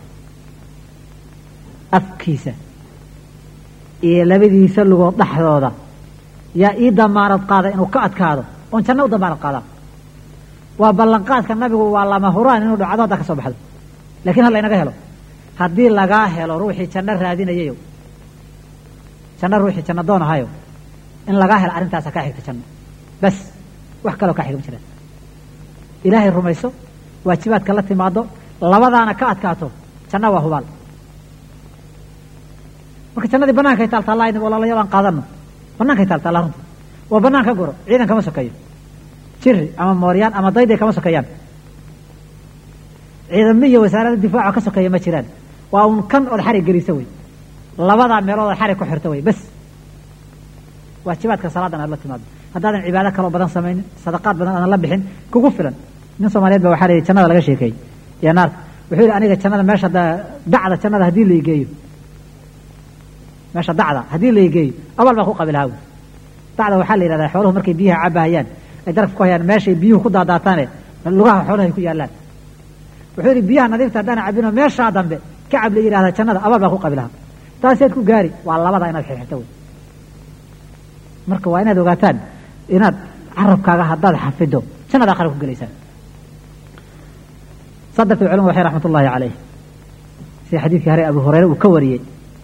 afkiisa iyo labadiisa lugood dhexdooda yaa ii damaanad qaada inuu ka adkaado oon janno u damaanad qaada waa ballanqaadka nabigu waa lama huraan inuu dhacdo haddaa ka soo baxdo lakiin hal laynaga helo haddii lagaa helo ruuxii janno raadinayayo janno ruuxii janno doon ahayo in lagaa helo arrintaasa kaa xigta janno bas wax kaloo kaa xiga ma jiraan ilaahay rumayso waajibaadka la timaado labadaana ka adkaato janno waa hubaal marka jannadii bannaankay taaltaallaa in walaalayaal aan qaadano bannaankay taaltaallaa runta waa bannaan ka guro ciidan kama sokeeyo jiri ama mooryaan ama dayday kama sokeeyaan ciidamo iyo wasaaradda difaaca ka sokeeya ma jiraan waa un kan ood xarig gelisa wey labadaa meelood ood xarig ku xirta wey bas waajibaadka salaadan aad la timaado haddaadan cibaado kaloo badan samaynin sadaqaad badan aadan la bixin kugu filan nin soomaaliyeed ba waxaa la yidhi jannada laga sheekeeyey iyo naarta wuxuu yidhi aniga jannada meesha dacda jannada haddii la igeeyo meesha dacda haddii la igeeyo abal baan ku qabilahaa wy dacda waxaa la yidhahdaa xooluhu markay biyaha cabahayaan ay darafka ku hayaan meeshay biyuhu ku daadaataane lugaha xoolaha ay ku yaallaan wuxuu yidhi biyaha nadiifta haddaana cabino meeshaa dambe kacab la yidhahda jannada abal baan ku qabilahaa taaseed ku gaari waa labada inaad xirxirta wey marka waa inaad ogaataan inaad carabkaaga haddaad xafido jannada aakhira ku gelaysaan saa darteed culamadu waxay raxmat ullaahi calayh sida xadiidkii hore abu hureyre uu ka wariyey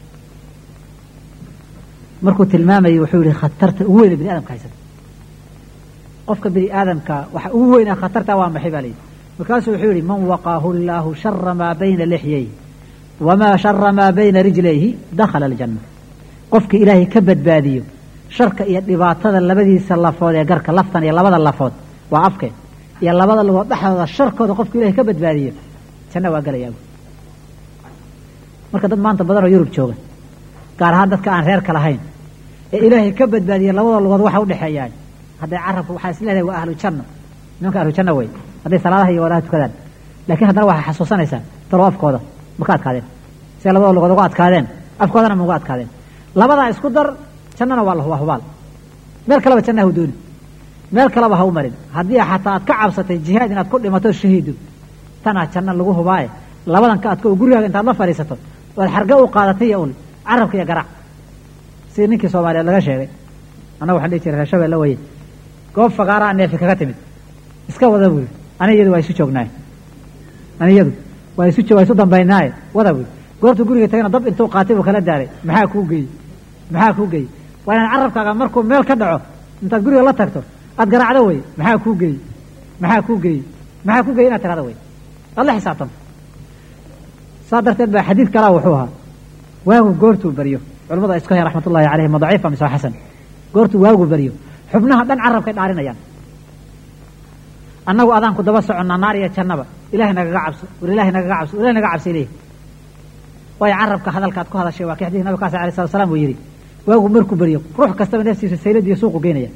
markuu tilmaamayay wuxuu yihi khatarta ugu weyne bini aadamka haysata qofka bini aadamka waxa ugu weynaa khatarta waa maxay baa layidhi markaasuu wuxuu yihi man waqaahu llaahu shara maa bayna lixyayhi wamaa shara maa bayna rijlayhi dakhala aljanna qofka ilaahay ka badbaadiyo sharka iyo dhibaatada labadiisa lafood ee garka laftan iyo labada lafood waa afkeed iyo labada lugood dhexdooda sharkooda qofka ilahay ka badbaadiyo janna waa gelayaa marka dad maanta badan oo yurub jooga gaar ahaan dadka aan reerka lahayn ee ilaahay ka badbaadiya labada lugood waxa udhexeeyaan hadday carabku waxaa is leedahay waa ahlu janno nimanka ahlu janno wey hadday salaadaha iyo walaha tukadaan laakiin haddana waxaa xasuusanaysaa talo afkooda ma ka adkaadeen siday labada lugood uga adkaadeen afkoodana ma uga adkaadeen labadaa isku dar jannana waa waa hubaal meel kaleba janna hu dooni meel kaleba ha u marin haddii xataa aad ka cabsatay jihaad inaad ku dhimato shahiido tanaa janna lagu hubaaye labadan ka adka oo gurigaaga intaad la fadhiisato oad xarga u qaadatay iyo ul carabka iyo garaac sidii ninkii soomaaliyeed laga sheegay annaga waxaan dhihi jiray reer shabeelle weye goob fagaaraa neefi kaga timid iska wada buuri ani iyadu waa isu joognaaye ani iyadu waa isu waa isu dambaynaaye wada buuri goortuu guriga tagana dab intuu qaatay buu kala daaray maxaa kuu geeyey maxaa kuu geeyey waa inaad carabkaaga markuu meel ka dhaco intaad guriga la tagto aad garaacdo wey maxaa kuu geeyey maxaa kuu geeyey maxaa kuu geeyey inaad tirahdo wey aad la xisaabtanto saa darteed baa xadiid kalaa wuxuu ahaa waagu goortuu baryo culamadu ay isku hayan raxmat ullahi calayhim ma daciifa mise waa xasan goortuu waagu baryo xubnaha dhan carabkay dhaarinayaan annagu adaanku daba soconnaa naar iyo jannaba ilahay nagaga cabso war ilahay nagaga cabso ilahay naga cabsa ilayhi waayo carabka hadalkaad ku hadashay waa kii xadiidka nabiga kaas alayh salatu salam uu yidhi waagu markuu baryo ruux kastaba naftiisa sayladiiyo suuqu geynaya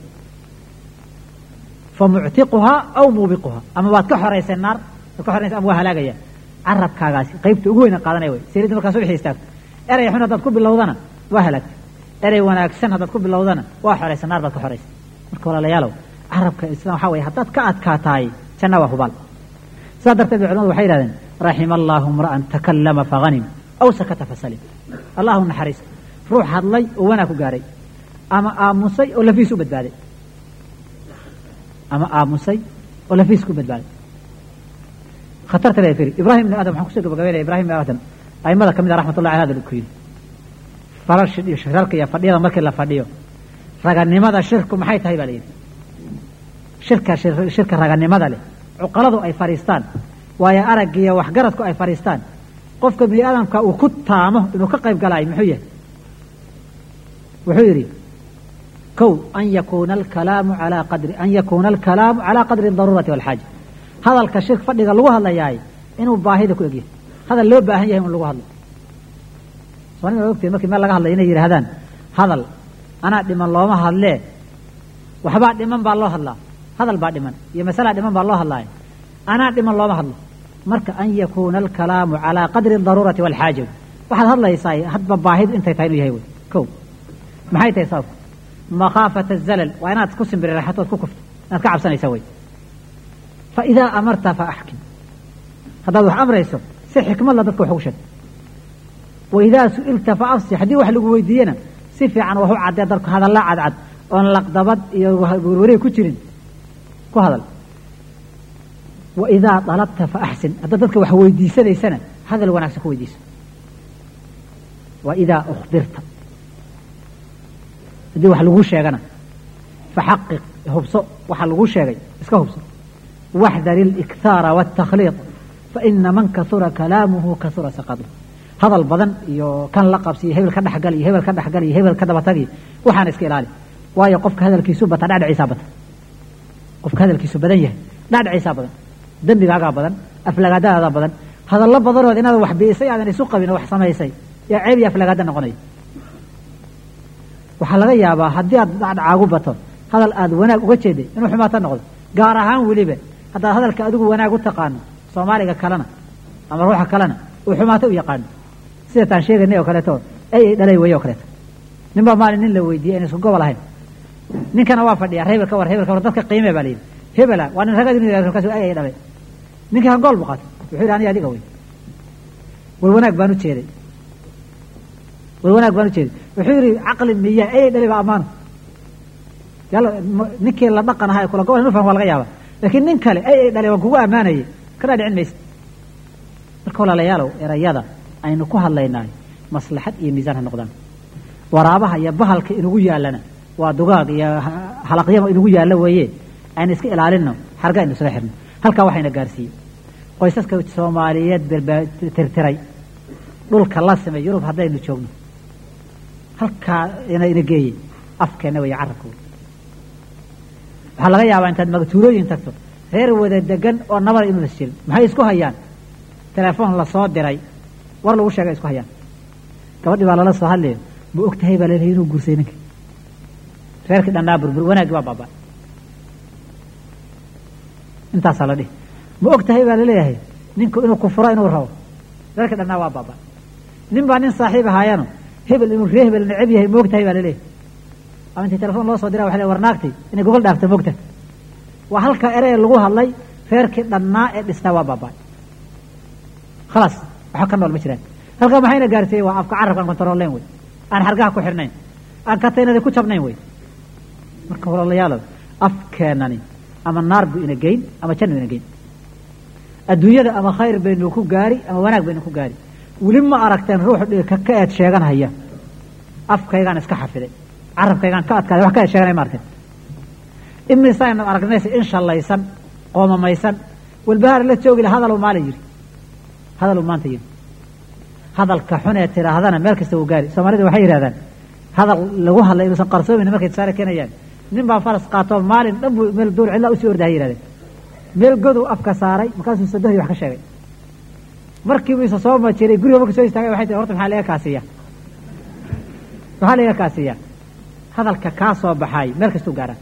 fa muctiquhaa aw muubiquhaa ama waad ka xoraysay naar waad ka xoraysay ama waa halaagaya carabkaagaasi qaybta ugu weyna qaadanaya way sayladii markaas wixii istaagto erey xun haddaad ku bilowdana waa halaagtay erey wanaagsan haddaad ku bilowdana waa xoraysay naar baad ka xoraysay marka walaalayaalow carabka islam waxaa weeye haddaad ka adkaataay janna waa hubaal sidaa darteed bay culamadu waxay yihahdeen raxima allaahu imra'an takallama faghanim aw sakata fasalim allahu naxariis ruux hadlay oo wanaag ku gaaray ama aamusay oo lafiis u badbaaday ama aamusay oo lafiis ku badbaaday khatarta la firi ibraahim ibn aadam waxaan kusoo gabagabeynaya ibraahim ibn aadam aimada kamid ah raxmatullahi aleyh hadal ku yidhi fararshi iyo shirarka iyo fadhiyada markii la fadhiyo raganimada shirku maxay tahay baa la yidhi shirka shirka raganimada leh cuqaladu ay fadhiistaan waayo aragga iyo waxgaradku ay fadhiistaan qofka bini aadamka uu ku taamo inuu ka qayb galaayo muxuu yahay wuxuu yidhi كو أن يكون الكلام على قدر أن يكون الكلام على قدر الضرورة والحاجة هذا الكشرك فدق لغة الله ياي إنه باهيدك يجي هذا اللي باهيه من لغة الله صانع وقت ما كمل لغة الله ينير هذان هذا أنا دم الله ما هلا وحبا دم بالله الله هذا البعد من يا مسألة دم بالله الله أنا دم الله ما هلا مرك أن يكون الكلام على قدر الضرورة والحاجة واحد هلا يساي حد باهيد أنت تايلو يهوي كو ما هي تيصاف مخافة الزلل وأنا تقسم بالراحة وتكفت أنا كعب سنة يسوي فإذا أمرت فأحكم هذا هو أمر يسوي سحكم الله تذكر حوشا وإذا سئلت فأفصح دي وحلق ويدينا سفي عن وهو عد يدرك هذا لا عد عد وأن لقضبت يوري كتير كهذا وإذا طلبت فأحسن هذا تذكر وحوي دي سنة سنة هذا اللي ونعكس كوي ديس وإذا أخبرت دي wax lagu sheegana فحقق hubso waxa lagu sheegay iska hubso واحذر الإكثار والتخليط فإن من كثر كلامه كثر سقطه هذا البدن iyo kan la qabsi hebel ka dhaxgal iyo hebel ka dhaxgal iyo hebel ka daba tagi waxaan iska ilaali waayo qofka hadalkiisu bata dhacaysa bata qofka hadalkiisu badan yahay dhacaysa badan dambigaaga badan aflagaadada badan hadal badan oo inaad wax biisay aadan isu qabin wax samaysay ya ceeb ya aflagaada noqonay waxa laga yaabaa haddii aad dhacaagu bato hadal aad wanaag uga jeeday inuu xumaata noqdo gaar ahaan waliba hadda hadalka adigu wanaag u taqaan Soomaaliga kalena ama ruuxa kalena uu xumaata u yaqaan sida taan sheeganay oo kale to ay dhalay way oo kale ninba maalin nin la weydiiyay in isku gobol ahayn ninkana waa fadhiya hebel ka war hebel ka war dadka qiime baa leeyahay hebela waa nin ragad inuu kaas ay ay dhalay ninka gool buqat wuxuu yiraahdaa adiga way wal wanaag baan u jeeday wal wanaag baan u jeeday wuxuu yiri aqli miya ay dhalay ba amaan yalla ninkii la dhaqanahay kula gobol inuu fahmo laga yaaba laakiin nin kale ay ay dhalay waa kugu amaanay kana dhicin mees marka walaalayaal erayada aynu ku hadlaynaa maslaxad iyo miisaan noqdaan waraabaha iyo bahalka inugu yaalana waa dugaag iyo halaqyada inugu yaala weeye aynu iska ilaalino xarga inuu soo xirno halka waxayna gaarsiiyay qoysaska Soomaaliyeed tirtiray dhulka la sameeyay Yurub hadaynu joogno halka ina ina geeyay afkeena way carabku waxa laga yaabaa intaad magtuulooyin tagto reer wada degan oo nabad inuu la shil maxay isku hayaan telefoon la soo diray war lagu sheegay isku hayaan gabadhii baa lala soo hadlay ma ogtahay baa leeyahay inuu guursay ninka reerka dhanaa burbur wanaag waa baba intaas la dhig ma ogtahay baa leeyahay ninku inuu ku furo inuu rabo reerka dhanaa waa baba nin baa nin saaxiib ahaayano hebel inuu reer hebel necab yahay ma ogtahay baa leeyahay ama inta telefoon loo soo diray waxa la warnaagtay inay gobol dhaafto ma ogtahay waa halka erey lagu hadlay reerka dhanaa ee dhistaa waa baba خلاص waxa ka nool ma jiraan halka maxayna gaartay waa afka carabkan control leen way aan xargaha ku xirnayn aan ka taynada ku jabnayn way marka walaalayaal afkeenani ama naar buu ina geyn ama janno ina geyn adduunyada ama khayr baynu ku gaari ama wanaag baynu ku gaari wali ma aragteen ruux ka ka eed sheegan haya afkaygan iska xafiday carabkaygan ka adkaaday wax ka sheeganay markan imisa aynu aragnaysa insha Allah aysan qoomamaysan walbaar la joogi la hadal maal yiri هذا لو ما أنت يجي هذا الكحونة ترى هذا أنا مالك استوى قاري سومالي ده وحير هذا هذا لو هلا يبص قرصوه من مكة سارة كنا يعني نبى فرس قاطع مال نبى مل دور علا وسيور ده هير هذا مل جدو أفكا ساري مكان سوسده يحكي شيء مركب يسوع صوب ما تشري قريه مكة سوي استعمل واحد ورطم حاليا كاسية حاليا كاسية هذا الكاكاس وبحاي مالك استوى قاري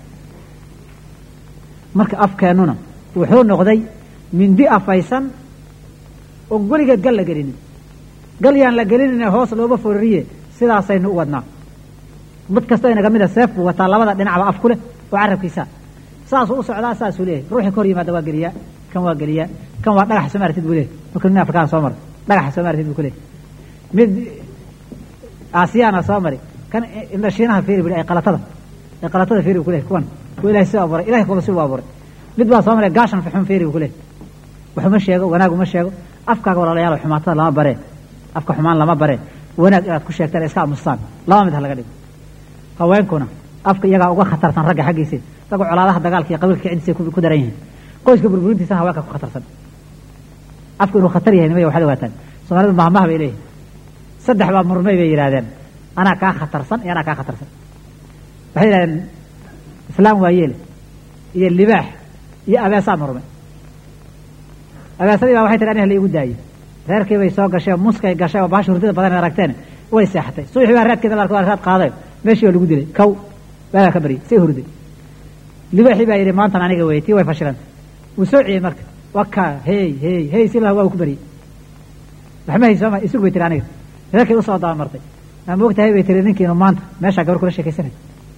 مرك أفكا نونا وحول نقضي من دي أفايسن وقولي قال لا قريني قال يان لا قريني هوس لو بفوريه sidaasaynu u wadnaa mid kasta ina kamida seef wata labada dhinac af kule oo carabkiisa saas uu socdaa saas uu leeyahay ruuxi kor yimaada waa galiya kan waa galiya kan waa dhagax samaartid buu leeyahay marka nin afrikaan soo mar dhagax samaartid buu kule mid aasiyana soo mari kan inda shiinaha fiiri bil ay qalatada ay qalatada fiiri kule kuwan oo ilaahay soo abuuray ilaahay kula soo abuuray mid baa soo maray gaashan fixun fiiri kule waxa ma sheego wanaag ma sheego afkaaga walaalayaal xumaatada lama bare afka xumaan lama bare wanaag aad ku sheegtaan iska amustaan laba mid laga dhigo haweenkuna afka iyaga uga khatarsan ragga xaqiisa tago colaadaha dagaalka iyo qabiilka cidisay ku daran yihiin qoyska burburintiisa haweenka ku khatarsan afku inuu khatar yahay nimay waxa waataan Soomaalidu mahmaah bay leeyihiin saddex baa murmay bay yiraahdeen ana ka khatarsan iyo ana ka khatarsan waxay yidhahdeen islaam waa yeele iyo libaax iyo abeesaa murmay abeesadii baa waxay tihi aniga la igu daayo reerkii bay soo gashay muskay gashay oo bahasha hurdada badan aragteen way seexatay subaxii baa raadkeeda la arkay waa raad qaaday meeshii oo lagu dilay kow baa ka bari say hurday libaaxii baa yidhi maantan aniga wey tii way fashilantay wuu soo ciyey marka waka hey hey hey si laha waa ku bariyey waxma haysooma isugu bay tiri aniga reerkii usoo daamartay aa moogtahay bay tiri ninkiinu maanta meeshaa gabar kula sheekaysanay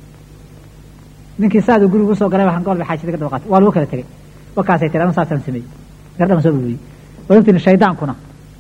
ninkii saadu guriga usoo galay waxaan gool bay xaajada ka daba qaatay waa lagu kala tegey wakaasay tiri anu saasaan sameeyey gardama soo burburiyey waogtiin shaydaankuna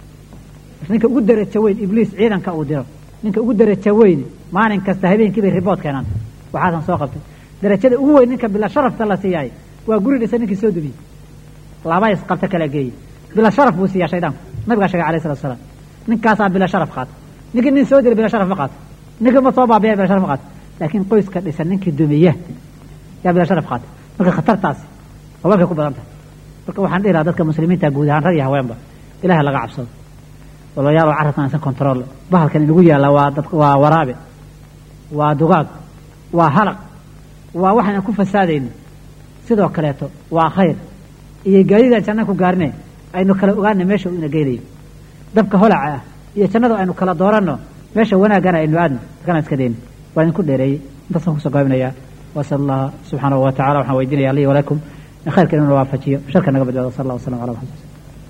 ninka ugu darajo weyn ibliis ciidanka uu diro ninka ugu darajo weyn maalin kasta habeenkii bay ribood keenaan waxaasan soo qabtay darajada ugu weyn ninka bila sharafta la siiyaay waa guri dhisa ninkii soo dumiyey laba is qabta kala geeyey bila sharaf buu siiyaa shaydaanku nabigaa sheegay alayhi salatu wasalaam ninkaasaa bila sharaf qaata ninkii nin soo diray bila sharaf ma qaato ninkii ma soo baabiya bila sharaf ma qaato laakiin qoyska dhisan ninkii dumiya yaa bila sharaf qaata marka khatartaasi haweenkay ku badan tahay marka waxaan dhihi lahaa dadka muslimiinta guud ahaan rag iyo haweenba ilaahay laga cabsado walayaal carabkan aysan control bahalkan inagu yaalla waa dad waa waraabe waa dugaag waa halaq waa waxaan ku fasaadayno sidoo kaleeto waa khayr iyo gaadiidaan janna ku gaarnay aynu kala ogaana meesha uu ina geynayo dabka holaca ah iyo jannada aynu kala dooranno meesha wanaagana aynu aadno kana iska dayno waa idinku dheereeyey intaasaan kusoo gaabinayaa wasal allah subxaanahu wa tacala waxaan weydiinaya lii walakum in khayrka inuu waafajiyo sharka naga badbaado sal allah wasalam ala maxamed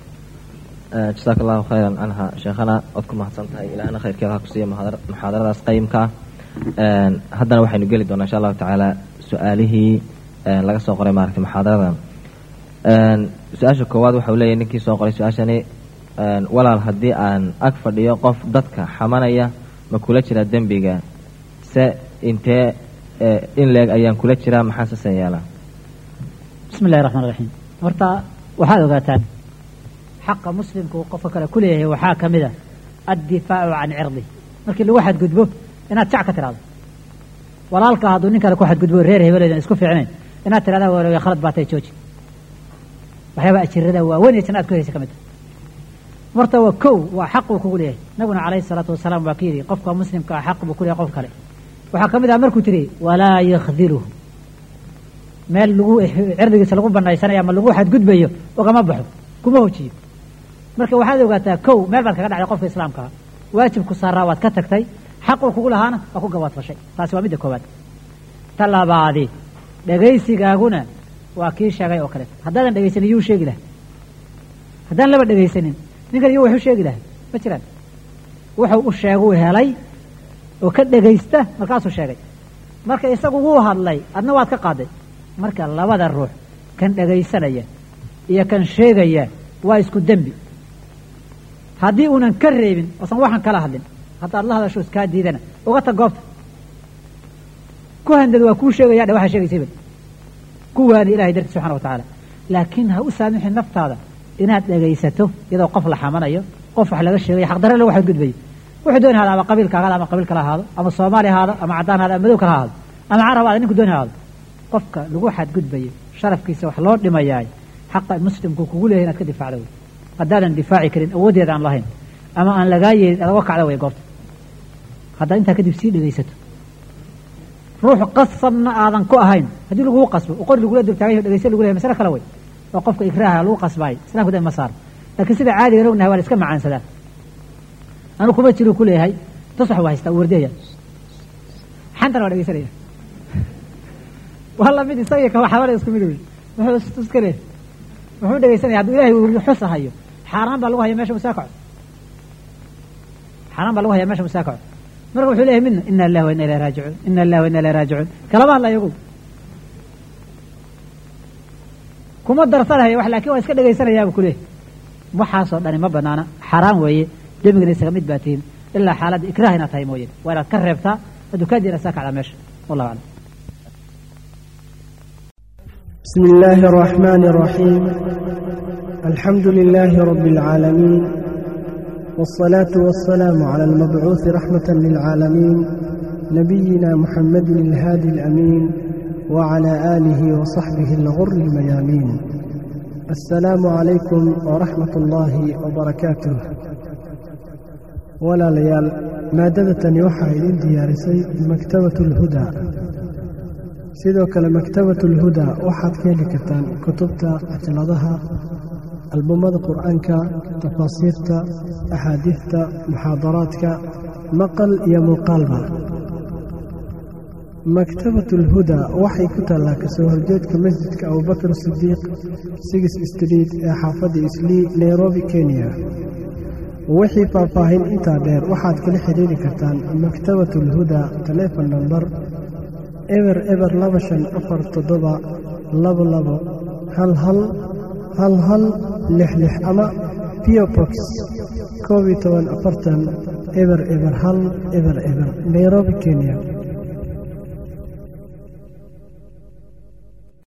jasaaka allahu khayran canha sheekhana ood ku mahadsan tahay ilaahna khayrkeeda ha ku siiya muxaadaradaas qayimka ah haddana waxaynu geli doonaa insha allahu tacaala su-aalihii laga soo qoray maaragtay muxaadaradan su-aasha koowaad waxau leeyahy ninkii soo qoray su-aashani walaal haddii aan ag fadhiyo qof dadka xamanaya ma kula jira dembiga se intee in leeg ayaan kula jiraa maxaa sasan yeelaa bismi illahi raxmaan raxiim horta waxaad ogaataan xaqa muslimku qofka kale ku leeyahay waxaa ka mid a addifaacu can cirdi markii lagu xadgudbo inaad jac ka tiraado walaalka hadduu nin kale ku xadgudbo reer hebeleedan isku fiicnayn inaad tirahdaa walaga khalad baatay jooji waxyaaba ajirada waaweyn ee jannaad ku helaysa ka mid a marta waa kow waa xaq uu kugu leeyahay nabiguna calayhi salaatu wasalaam waa ka yidhi qofka muslimka ah xaq buu ku leeyahay qof kale waxaa ka mid ah markuu tiri walaa yakhdiluhu meel lagu cirdigiisa lagu banaysanayo ama lagu xadgudbayo ogama baxo kuma hojiyo marka waxaad ogaataa kow meel baad kaga dhacday qofka islaamkaa waajibku saaraa waad ka tagtay xaquu kugu lahaana waa ku gabaadfashay taasi waa midda koowaad ta labaadi dhegaysigaaguna waa kii sheegay oo kaleeto haddaadan dhegaysanin yuu sheegi laha haddaan laba dhegaysanin ninkan iyo waxu sheegi laha ma jiraan wuxuu u sheeguu helay oo ka dhegaysta markaasuu sheegay marka isagu wuu hadlay adna waad ka qaaday marka labada ruux kan dhegaysanaya iyo kan sheegaya waa isku dembi haddii uunan ka reebin oosan waxaan kala hadlin haddaad la hadasho iskaa diidana uga tag goobta ku handad waa kuu sheegaya dhe waxaa sheegaysayba ku waani ilahay darti subxana wa tacaala laakiin ha u saamixin naftaada inaad dhegaysato iyadoo qof la xamanayo qof wax laga sheegayo xaqdarre lagu xadgudbayo wuxuu dooni haada ama qabiilkaaga ama qabiil kala ahaado ama soomaali ahaado ama caddaan ahaado ama madow kala ahaado ama carab ahaado ninku dooni ahaado qofka lagu xadgudbayo sharafkiisa wax loo dhimayaay xaqa muslimku kugu leeyahay inaad ka difaacda wey haddaadan difaaci karin awooddeeda aan lahayn ama aan lagaa yeelin aad uga kacda way goobta haddaad intaa kadib sii dhegaysato ruux qasabna aadan ku ahayn haddii laguu qasbo oo qori lagula dultaagay dhegaysa lagu leeyahay masale kale wey oo qofka ikraaha lagu qasbaay islamku da ma saaro laakiin sida caadigan ognahay waa la iska macaansadaa anu kuma jiru ku leeyahay tasax waa haystaa wardaya xantana waa dhegaysanaya waa lamid isaga ka waxawala isku mid wey wuxuu iska leeyahay wuxuu dhegaysanaya hadduu ilaahay uu xusahayo xaaraan baa lagu haya meesha musaakaco xaaraan baa lagu haya meesha musaakaco marka wuxuu leeyahay midna ina lillahi wa inna ilayhi raajicuun ina lillahi wa inna ilayhi raajicuun kalama hadlayo ogow kuma darsanayo wax laakiin waa iska dhagaysanayaabuu ku leeyahay waxaasoo dhani ma banaana xaaraan weeye dembigana isaga mid baa tihin ilaa xaaladda ikraah inaad tahay mooyeen waa inaad ka reebtaa hadduu kaa diina saa kacdaa meesha wallahu aclam بسم الله الرحمن الرحيم الحمد لله رب العالمين والصلاة والسلام على المبعوث رحمة للعالمين نبينا محمد الهادي الأمين وعلى آله وصحبه الغر الميامين السلام عليكم ورحمة الله وبركاته ولا ليال maadada tani waxaa idin diyaarisay maktabatulhudaa. sidoo kale maktabatulhudaa waxaad ka heli kartaan kutubta cajaladaha, albumada qur-aanka, tafaasiirta, axaadiidta, muxaadaraadka, maqal iyo muuqaalba. maktabatulhudaa waxay ku taallaa kasoo horjeedka masjidka abubakar sidiiq six street ee xaafadda islii, nairobi, kenya. wixii faahfaahin intaa dheer waxaad kala xidhiiri kartaan maktabatulhudaa taleefon nambar eber eber laba shan afar toddoba labo labo hal hal hal hal lix lix ama piobox koob iyo toban afartan eber eber hal eber eber, nairobi, kenya.